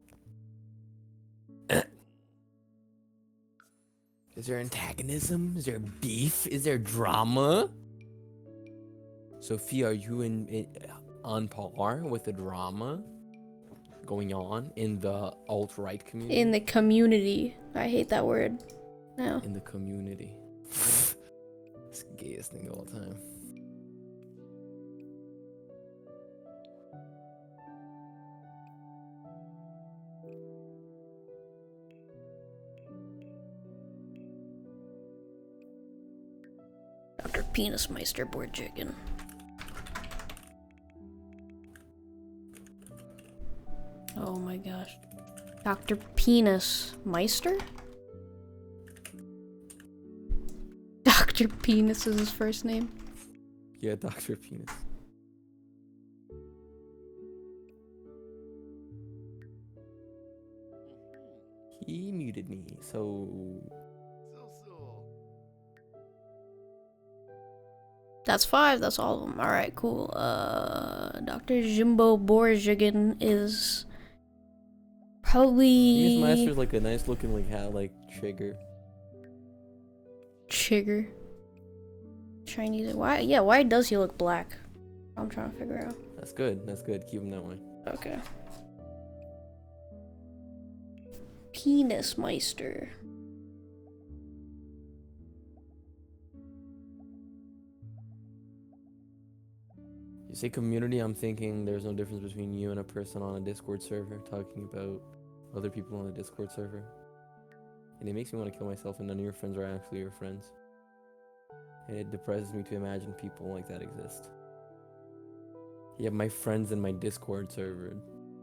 Is there antagonism? Is there beef? Is there drama? Sophia, are you on par with the drama going on in the alt-right community? In the community. I hate that word. No. In the community. It's the gayest thing of all time. Penis Meister board chicken. Oh my gosh. Dr. Penis Meister? Dr. Penis is his first name. Yeah, Dr. Penis. He muted me, so That's 5, that's all of them. Alright, cool. Dr. Jimbo Borjigan is Penis Meister probably is like a nice looking like hat, like trigger. Chigger. Chinese. Why? Yeah, why does he look black? I'm trying to figure out. That's good. That's good. Keep him that way. Okay. Penis Meister. You say community, I'm thinking there's no difference between you and a person on a Discord server talking about other people on a Discord server. And it makes me want to kill myself, and none of your friends are actually your friends. And it depresses me to imagine people like that exist. Yeah, my friends in my Discord server.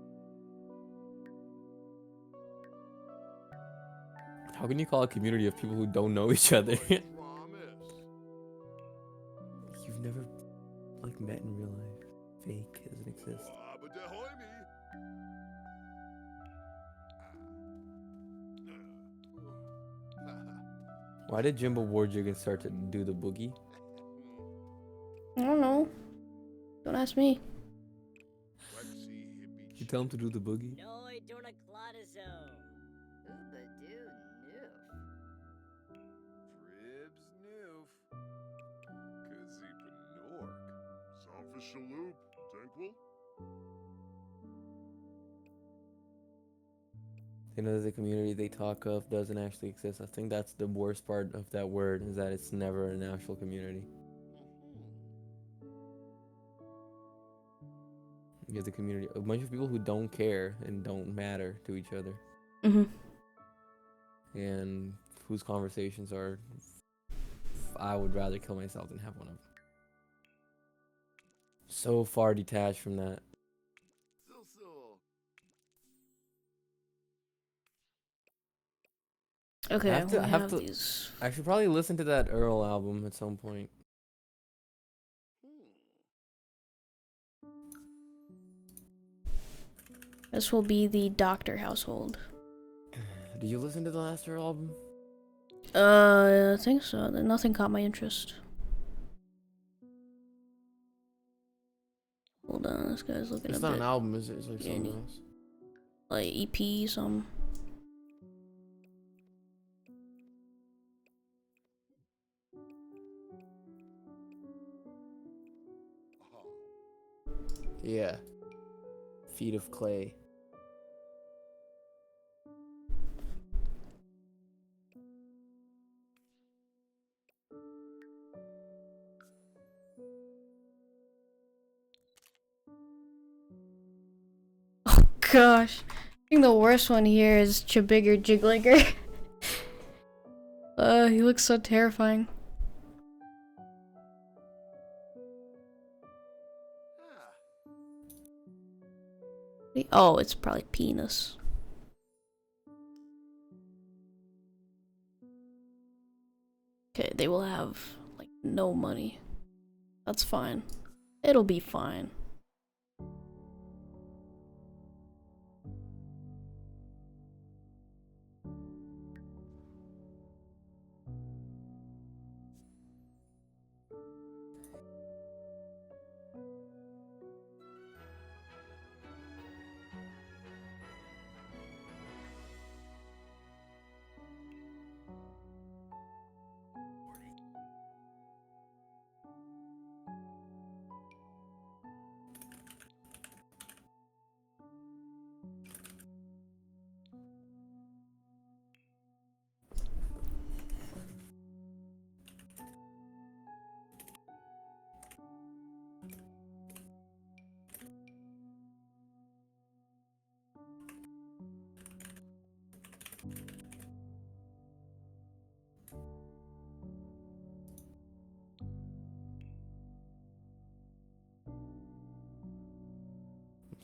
How can you call a community of people who don't know each other? You've never like met in real life. Fake doesn't exist. Why did Jimbo Warjigan start to do the boogie? I don't know. Don't ask me. You tell him to do the boogie? Noi dona cladazo. Oobadoo noof. Fribs noof. Kazipanork. Sanfishaloop. Tanquil. You know, the community they talk of doesn't actually exist. I think that's the worst part of that word, is that it's never an actual community. You have the community, a bunch of people who don't care and don't matter to each other, Mm-hmm. and whose conversations are, I would rather kill myself than have one of them. So far detached from that. Okay, I have to- we I have have to- these. I should probably listen to that Earl album at some point. This will be the Doctor household. Did you listen to the last Earl album? I think so. Nothing caught my interest. Hold on, this guy's looking It's a not bit an album, is it? It's like Yeah, something any- else. like EP, some. Yeah. Feet of Clay. Gosh, I think the worst one here is Chibigger Jiggligger. He looks so terrifying. Oh, it's probably penis. Okay, they will have, like, no money. That's fine. It'll be fine.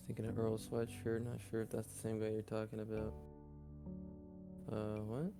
Thinking of Earl Sweatshirt. Not sure if that's the same guy you're talking about. What?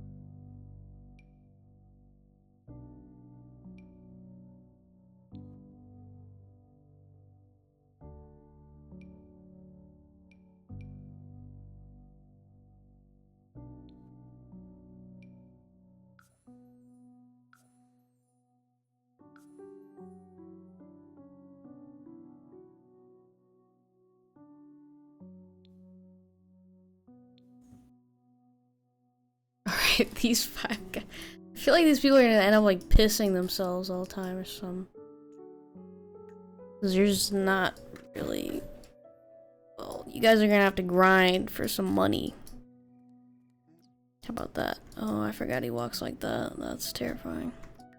Alright, these 5 guys. I feel like these people are gonna end up like pissing themselves all the time or something. Because you're just not really. Well, you guys are gonna have to grind for some money. How about that? Oh, I forgot he walks like that. That's terrifying.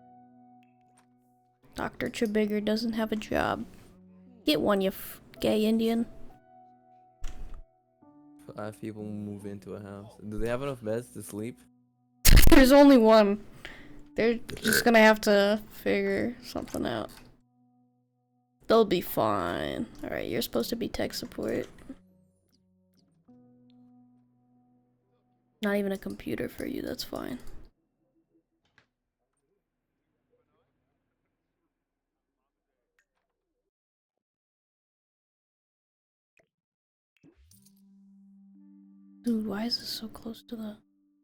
Dr. Chibigger doesn't have a job. Get one, you gay Indian. 5 people move into a house. Do they have enough beds to sleep? There's only one. They're just gonna have to figure something out. They'll be fine. Alright, you're supposed to be tech support. Not even a computer for you, that's fine. Dude, why is this so close to the...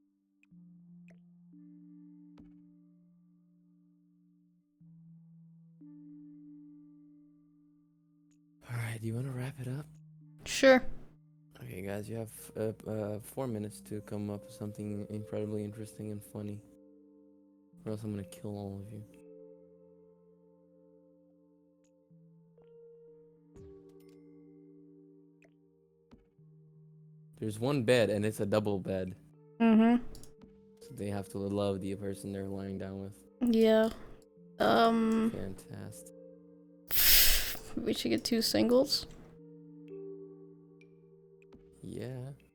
Alright, do you want to wrap it up? Sure. Okay, guys, you have 4 minutes to come up with something incredibly interesting and funny. Or else I'm gonna kill all of you. There's one bed, and it's a double bed. Mm-hmm. So they have to love the person they're lying down with. Yeah. Fantastic. We should get 2 singles. Yeah.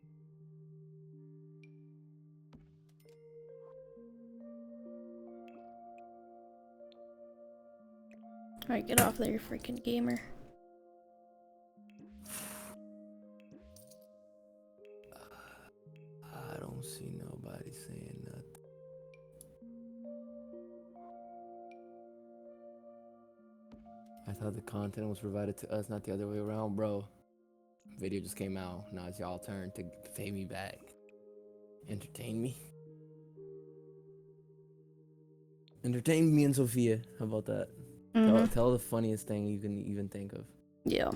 Alright, get off there, you freaking gamer. I don't see nobody saying nothing. I thought the content was provided to us, not the other way around, bro. Video just came out. Now it's y'all turn to pay me back. Entertain me. Entertain me and Sophia. How about that? Tell the funniest thing you can even think of. Yeah.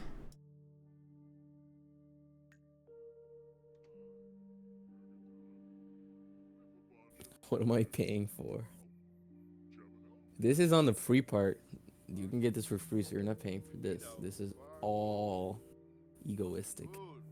What am I paying for? This is on the free part. You can get this for free, so you're not paying for this. This is all egoistic.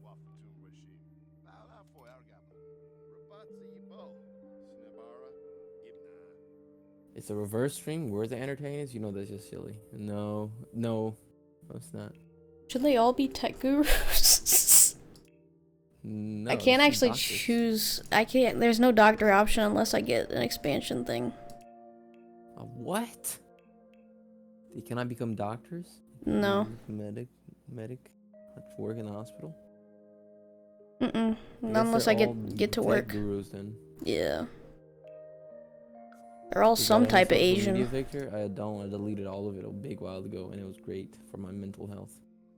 It's a reverse stream. We're the entertainers. You know that's just silly. No, it's not. Should they all be tech gurus? No, I can't it's actually doctors. choose. I can't. There's no doctor option unless I get an expansion thing. What? They cannot become doctors? No. Medic, have to work in the hospital. Mm-mm. I Not guess unless they're I all get to tech work. Gurus then. Yeah. They're all You some got any type of social Asian. media, Victor? I don't. I deleted all of it a big while ago, and it was great for my mental health.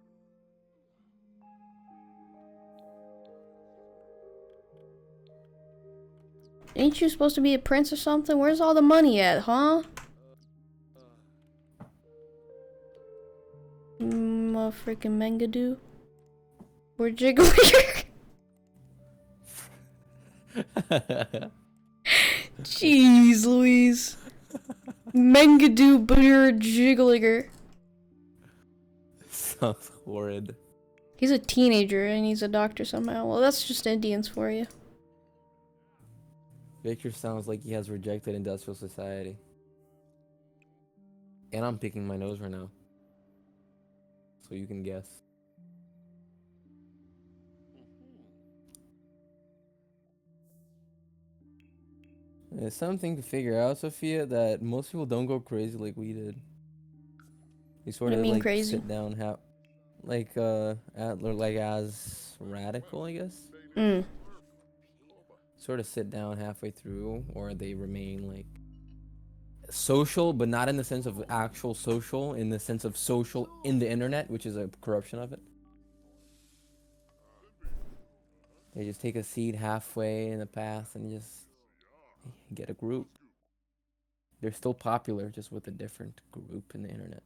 Ain't you supposed to be a prince or something? Where's all the money at, huh? Freaking Mengadoo. Or Jiggler. Jeez Louise. Mengadoo Booger Jiggler. Sounds horrid. He's a teenager and he's a doctor somehow. Well, that's just Indians for you. Victor sounds like he has rejected industrial society. And I'm picking my nose right now. So you can guess. It's something to figure out, Sophia, that most people don't go crazy like we did. We sort What do of you mean like crazy? sit down, like as radical, I guess. Mm. Sort of sit down halfway through, or they remain like social, but not in the sense of actual social, in the sense of social in the internet, which is a corruption of it. They just take a seat halfway in the path and just get a group. They're still popular, just with a different group in the internet.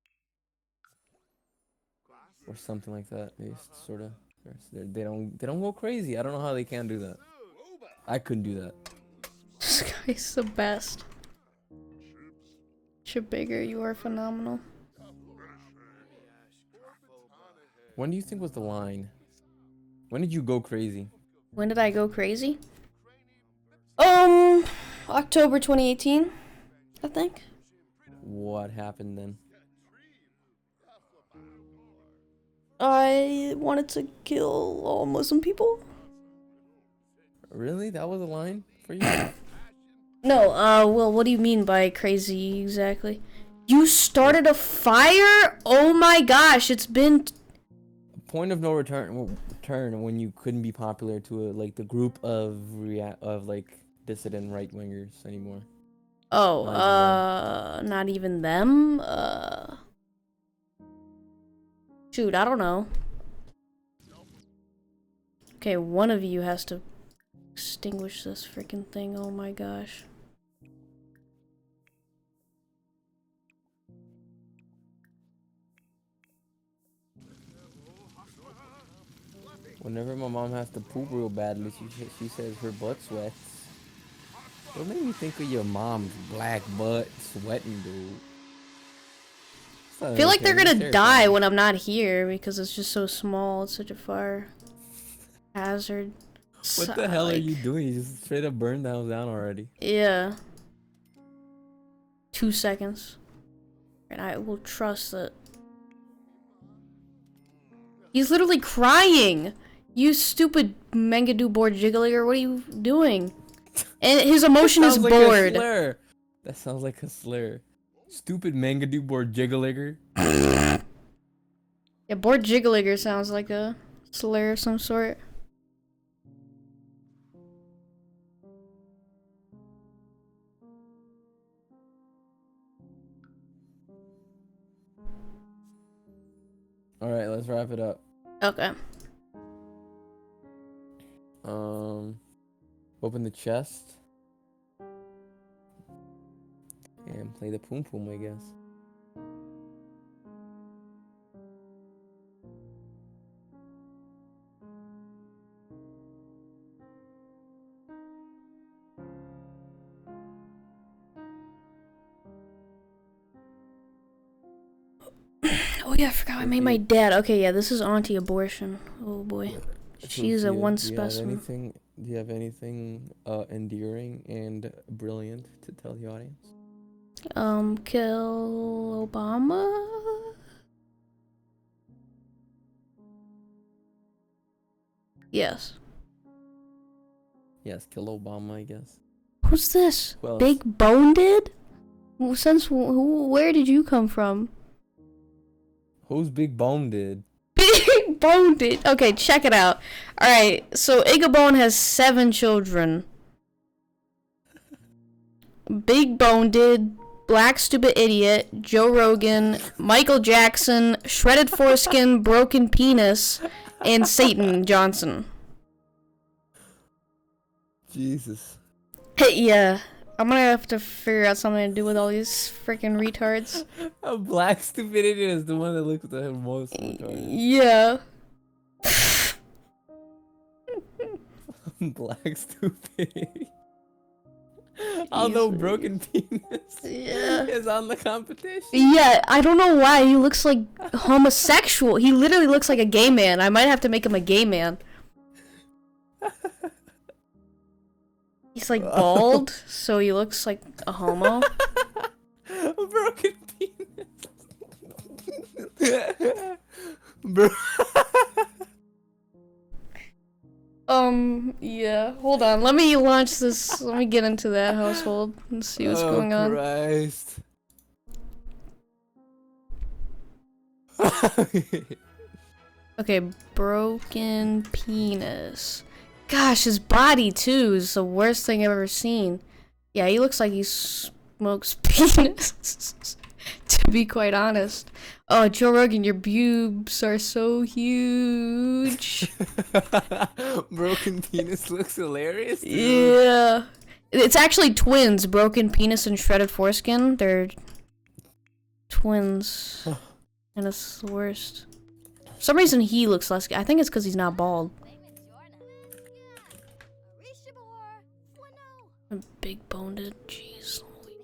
Or something like that. They just sort of they don't go crazy. I don't know how they can do that. I couldn't do that. This guy's the best. Chip Bigger, you are phenomenal. When do you think was the line? When did you go crazy? When did I go crazy? October 2018, I think. What happened then? I wanted to kill all Muslim people. Really? That was a line for you? No, well, what do you mean by crazy exactly? You started a fire? Oh my gosh, it's been... Point of no return when you couldn't be popular to like the group of like dissident right wingers anymore. Oh, not even them? Shoot, I don't know. Okay, one of you has to extinguish this freaking thing, oh my gosh. Whenever my mom has to poop real badly, she says her butt sweats. What made me think of your mom's black butt sweating, dude? I feel like they're gonna die when I'm not here because it's just so small. It's such a fire hazard. What the hell are you doing? You just straight up burned the house down already. Yeah. 2 seconds. And I will trust that. He's literally crying! You stupid Mangadoo board jiggler, what are you doing? And his emotion is Like bored. That sounds like a slur. Stupid Mangadoo board jiggler. Yeah, board jiggler sounds like a slur of some sort. Alright, let's wrap it up. Okay. Open the chest. And play the Poom Poom, I guess. Oh yeah, I forgot I made my dad. Okay, yeah, this is anti-abortion. Oh boy. She's a one specimen. Do you have anything endearing and brilliant to tell the audience? Kill Obama? Yes. Yes, kill Obama, I guess. Who's this? Who else? Big Boned? Where did you come from? Who's Big Bone did? Big Boned? Okay, check it out. Alright, so Igabone has 7 children. Big Boned, Black Stupid Idiot, Joe Rogan, Michael Jackson, Shredded Foreskin, Broken Penis, and Satan Johnson. Jesus. Yeah, I'm gonna have to figure out something to do with all these freaking retards. A Black Stupidity is the one that looks the most retarded. Yeah. Black Stupidity. Although Broken Penis is on the competition. Yeah, I don't know why. He looks like homosexual. He literally looks like a gay man. I might have to make him a gay man. He's like bald, so he looks like a homo. Broken Penis. Bro. Yeah. Hold on. Let me launch this. Let me get into that household and see what's going on. Christ. Okay, broken penis. Gosh, his body too is the worst thing I've ever seen. Yeah, he looks like he smokes penis. To be quite honest. Oh, Joe Rogan, your pubes are so huge. Broken penis looks hilarious. Dude. Yeah. It's actually twins, broken penis and shredded foreskin. They're twins. And it's the worst. For some reason he looks less. I think it's because he's not bald. I'm big boned. Jeez.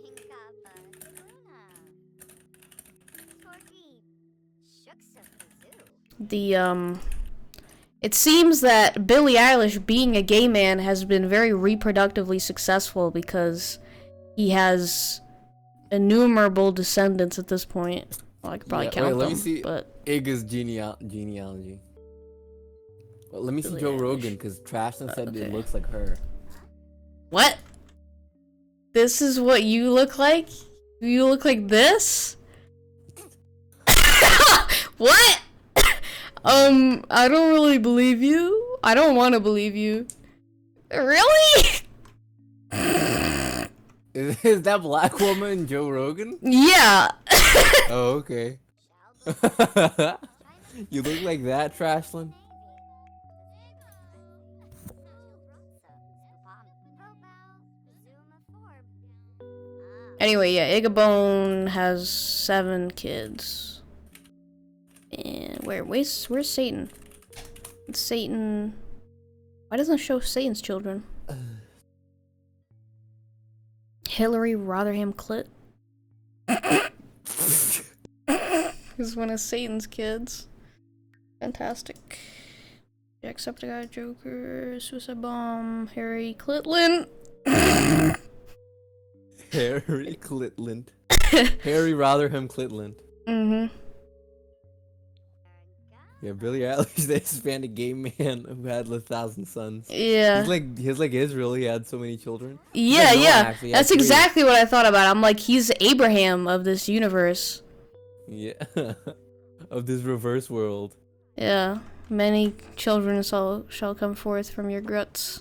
It seems that Billie Eilish, being a gay man, has been very reproductively successful because he has innumerable descendants at this point. Well, I could probably count them. Let me see But Igga's genealogy. Well, let me see Billie Joe Eilish. Rogan, because Trashton said okay. it looks like her. what? This is what you look like? You look like this? What? I don't really believe you. I don't want to believe you. Really? Is that black woman Joe Rogan? Yeah. Oh, okay. You look like that, Trashland? Anyway, yeah, Igabone has 7 kids. And where's Satan? It's Satan. Why doesn't it show Satan's children? Hillary Rotherham Clit is one of Satan's kids. Fantastic. Jacksepticeye, Joker, Suicide Bomb, Harry Clitland. Harry Clitland. Harry Rotherham Clitland. Mm-hmm. Yeah, Billie Eilish, the Hispanic gay man who had 1,000 sons. Yeah. He's like Israel. He had so many children. Yeah, Noah, yeah. actually, had That's 3. exactly what I thought about. I'm like, he's Abraham of this universe. Yeah, of this reverse world. Yeah. Many children shall come forth from your guts.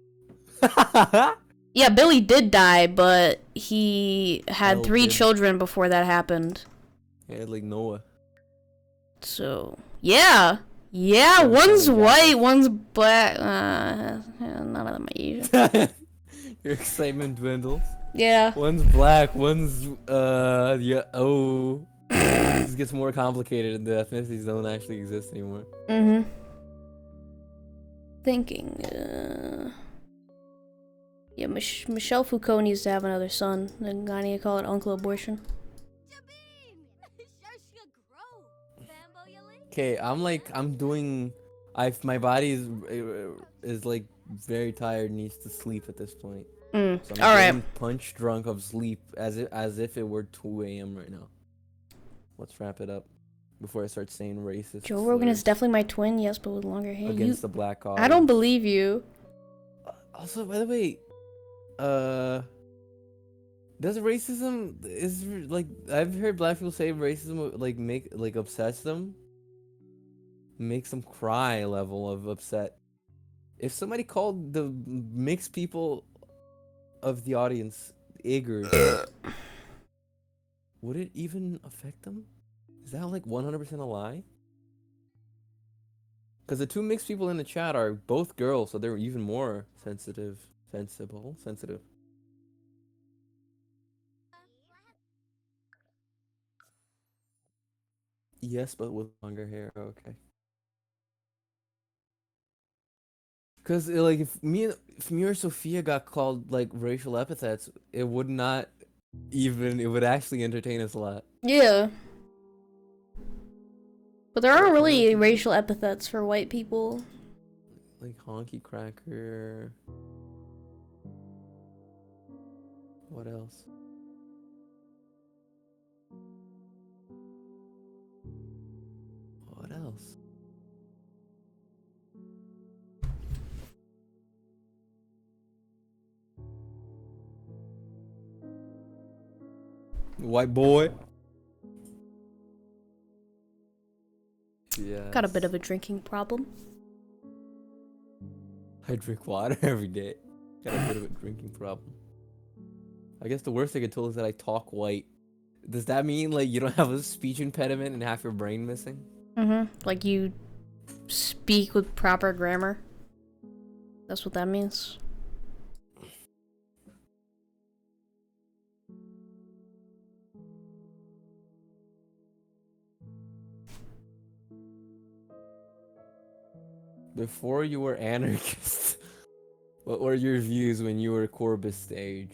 Yeah, Billy did die, but he had Oh, 3 did. children before that happened. Yeah, like Noah. So, yeah. Yeah, Yeah, one's totally got white, it. one's black. None of them are Asian. Your excitement dwindles. Yeah. One's black, one's yeah. Oh, this gets more complicated, and the ethnicities don't actually exist anymore. Mm-hmm. Thinking, yeah, Michelle Foucault needs to have another son. Then I need to call it Uncle Abortion. Okay, I'm doing. My body is like very tired, needs to sleep at this point. So I'm All right. getting punch drunk of sleep as if it were 2 a.m. right now. Let's wrap it up before I start saying racist. Joe Rogan is slurs definitely my twin, yes, but with longer hair. against the black cause. I don't believe you. Also, by the way, does racism is like I've heard black people say racism like obsess them, makes them cry level of upset. If somebody called the mixed people of the audience Iggers, would it even affect them? Is that like 100% a lie? Because the 2 mixed people in the chat are both girls, so they're even more sensitive. Yes, but with longer hair. Okay. Because like if me or Sophia got called like racial epithets, it would not even. It would actually entertain us a lot. Yeah. But there aren't really racial epithets for white people. Like honky cracker. What else? What else? White boy. Yeah. Got a bit of a drinking problem. I drink water every day. Got a bit of a drinking problem. I guess the worst they could tell is that I talk white. Does that mean like you don't have a speech impediment and half your brain missing? Like you speak with proper grammar. That's what that means. Before you were anarchist, what were your views when you were Corbis stage?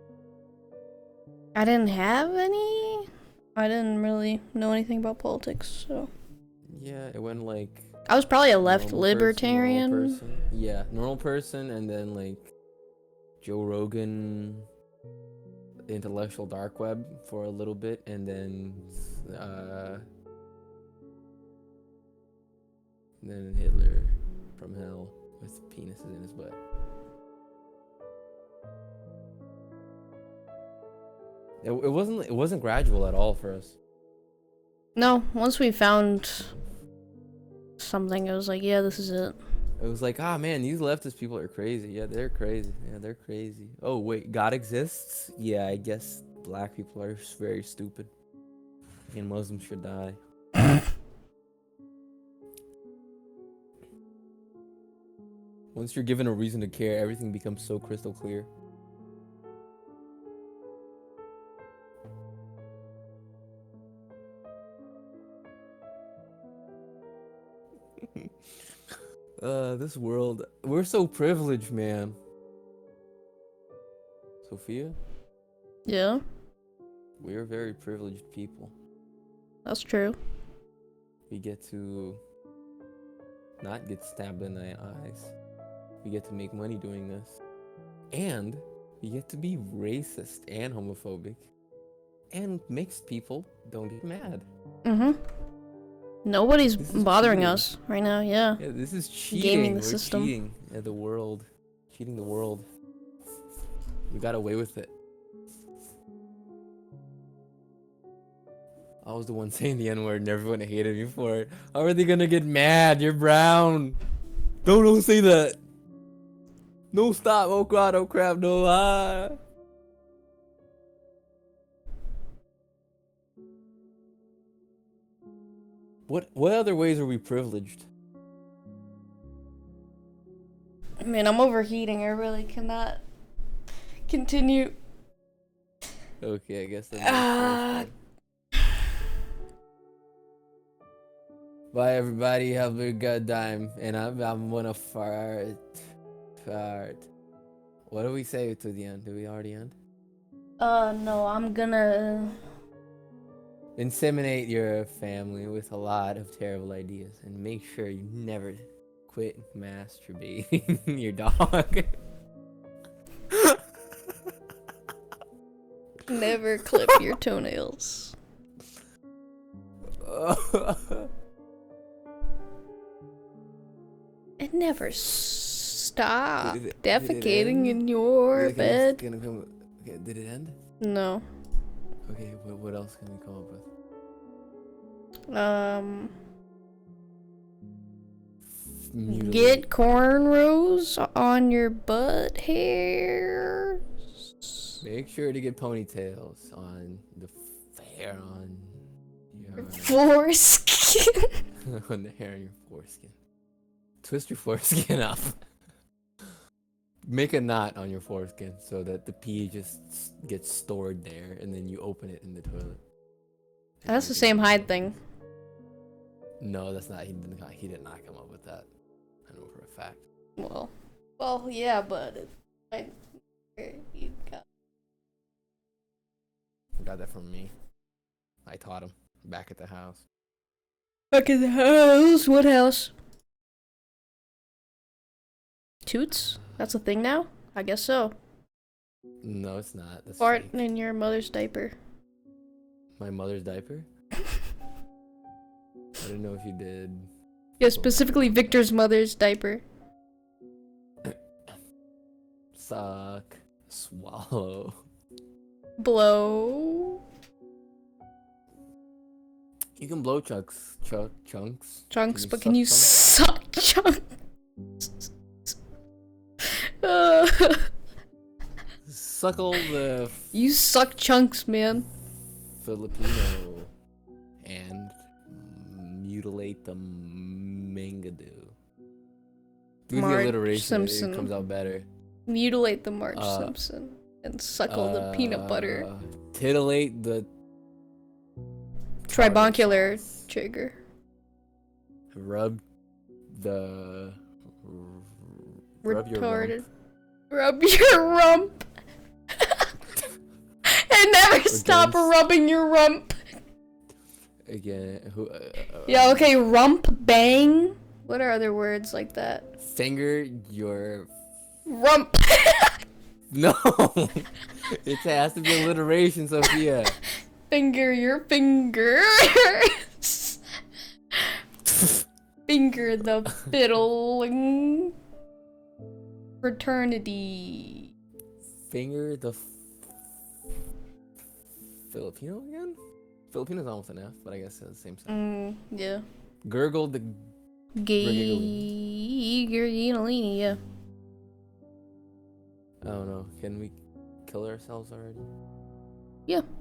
I didn't have any. I didn't really know anything about politics, so. Yeah, it went like I was probably a left normal person, libertarian. normal person. Yeah, normal person, and then like Joe Rogan, intellectual dark web for a little bit, and then Hitler from hell with penises in his butt. It wasn't gradual at all for us. No, once we found something, it was like, yeah, this is it. It was like, ah, man, these leftist people are crazy. Yeah, they're crazy. Yeah, they're crazy. Oh, wait, God exists? Yeah, I guess black people are very stupid. And Muslims should die. Once you're given a reason to care, everything becomes so crystal clear. This world, we're so privileged, man. Sophia, Yeah, we're very privileged people. that's true. We get to not get stabbed in the eyes. We get to make money doing this. And we get to be racist and homophobic. And mixed people don't get mad. Nobody's This is bothering cheating. us right now, yeah. Yeah, this is cheating. Gaming the We're system. cheating at the world. Cheating the world. We got away with it. I was the one saying the N-word and everyone hated me for it. How are they gonna get mad? You're brown. Don't say that. No, stop. Oh god, oh crap, no. What other ways are we privileged? Man, I'm overheating. I really cannot continue. Okay, I guess that makes sense. Bye everybody, have a good time. And I'm gonna fart. What do we say to the end? Did we already end? No, I'm gonna... Inseminate your family with a lot of terrible ideas and make sure you never quit masturbating your dog. Never clip your toenails. And never stop Did it defecating end? in your Okay, bed. okay, did it end? No. Okay, what else can we come up with? Mutilate. Get cornrows on your butt hairs. Make sure to get ponytails on the hair on your Foreskin. on the hair on your foreskin. Twist your foreskin up. Make a knot on your foreskin so that the pee just gets stored there, and then you open it in the toilet. That's the same Hyde thing. No, that's not. He did not come up with that. I know for a fact. Well, yeah, but you got. Got that from me. I taught him back at the house. Back in the house. What house? Toots? That's a thing now? I guess so. No, it's not. That's Fart fake. in your mother's diaper. My mother's diaper? I didn't know if you did. Yeah, specifically Victor's mother's diaper. Suck. Swallow. Blow. You can blow chunks. Chunks, you but can you suck suck chunks? Uh, Suckle the you suck chunks, man. Filipino and mutilate the Mangadu. Do the Marge alliteration, Simpson. it comes out better. Mutilate the Marge Simpson and suckle the peanut butter. Titillate the Tribuncular trigger. rub the rub your Retarded. rump. Rub your rump. And never stop Against- rubbing your rump. Again, who? Yeah, okay, rump bang. What are other words like that? Finger your Rump. no. It has to be alliteration, Sophia. Finger your fingers. Finger the fiddling. Fraternity. Finger the Filipino again? Filipino's almost an F, but I guess it's the same sound. Yeah. Gurgle the Gurgolini, yeah. I don't know. Can we kill ourselves already? Yeah.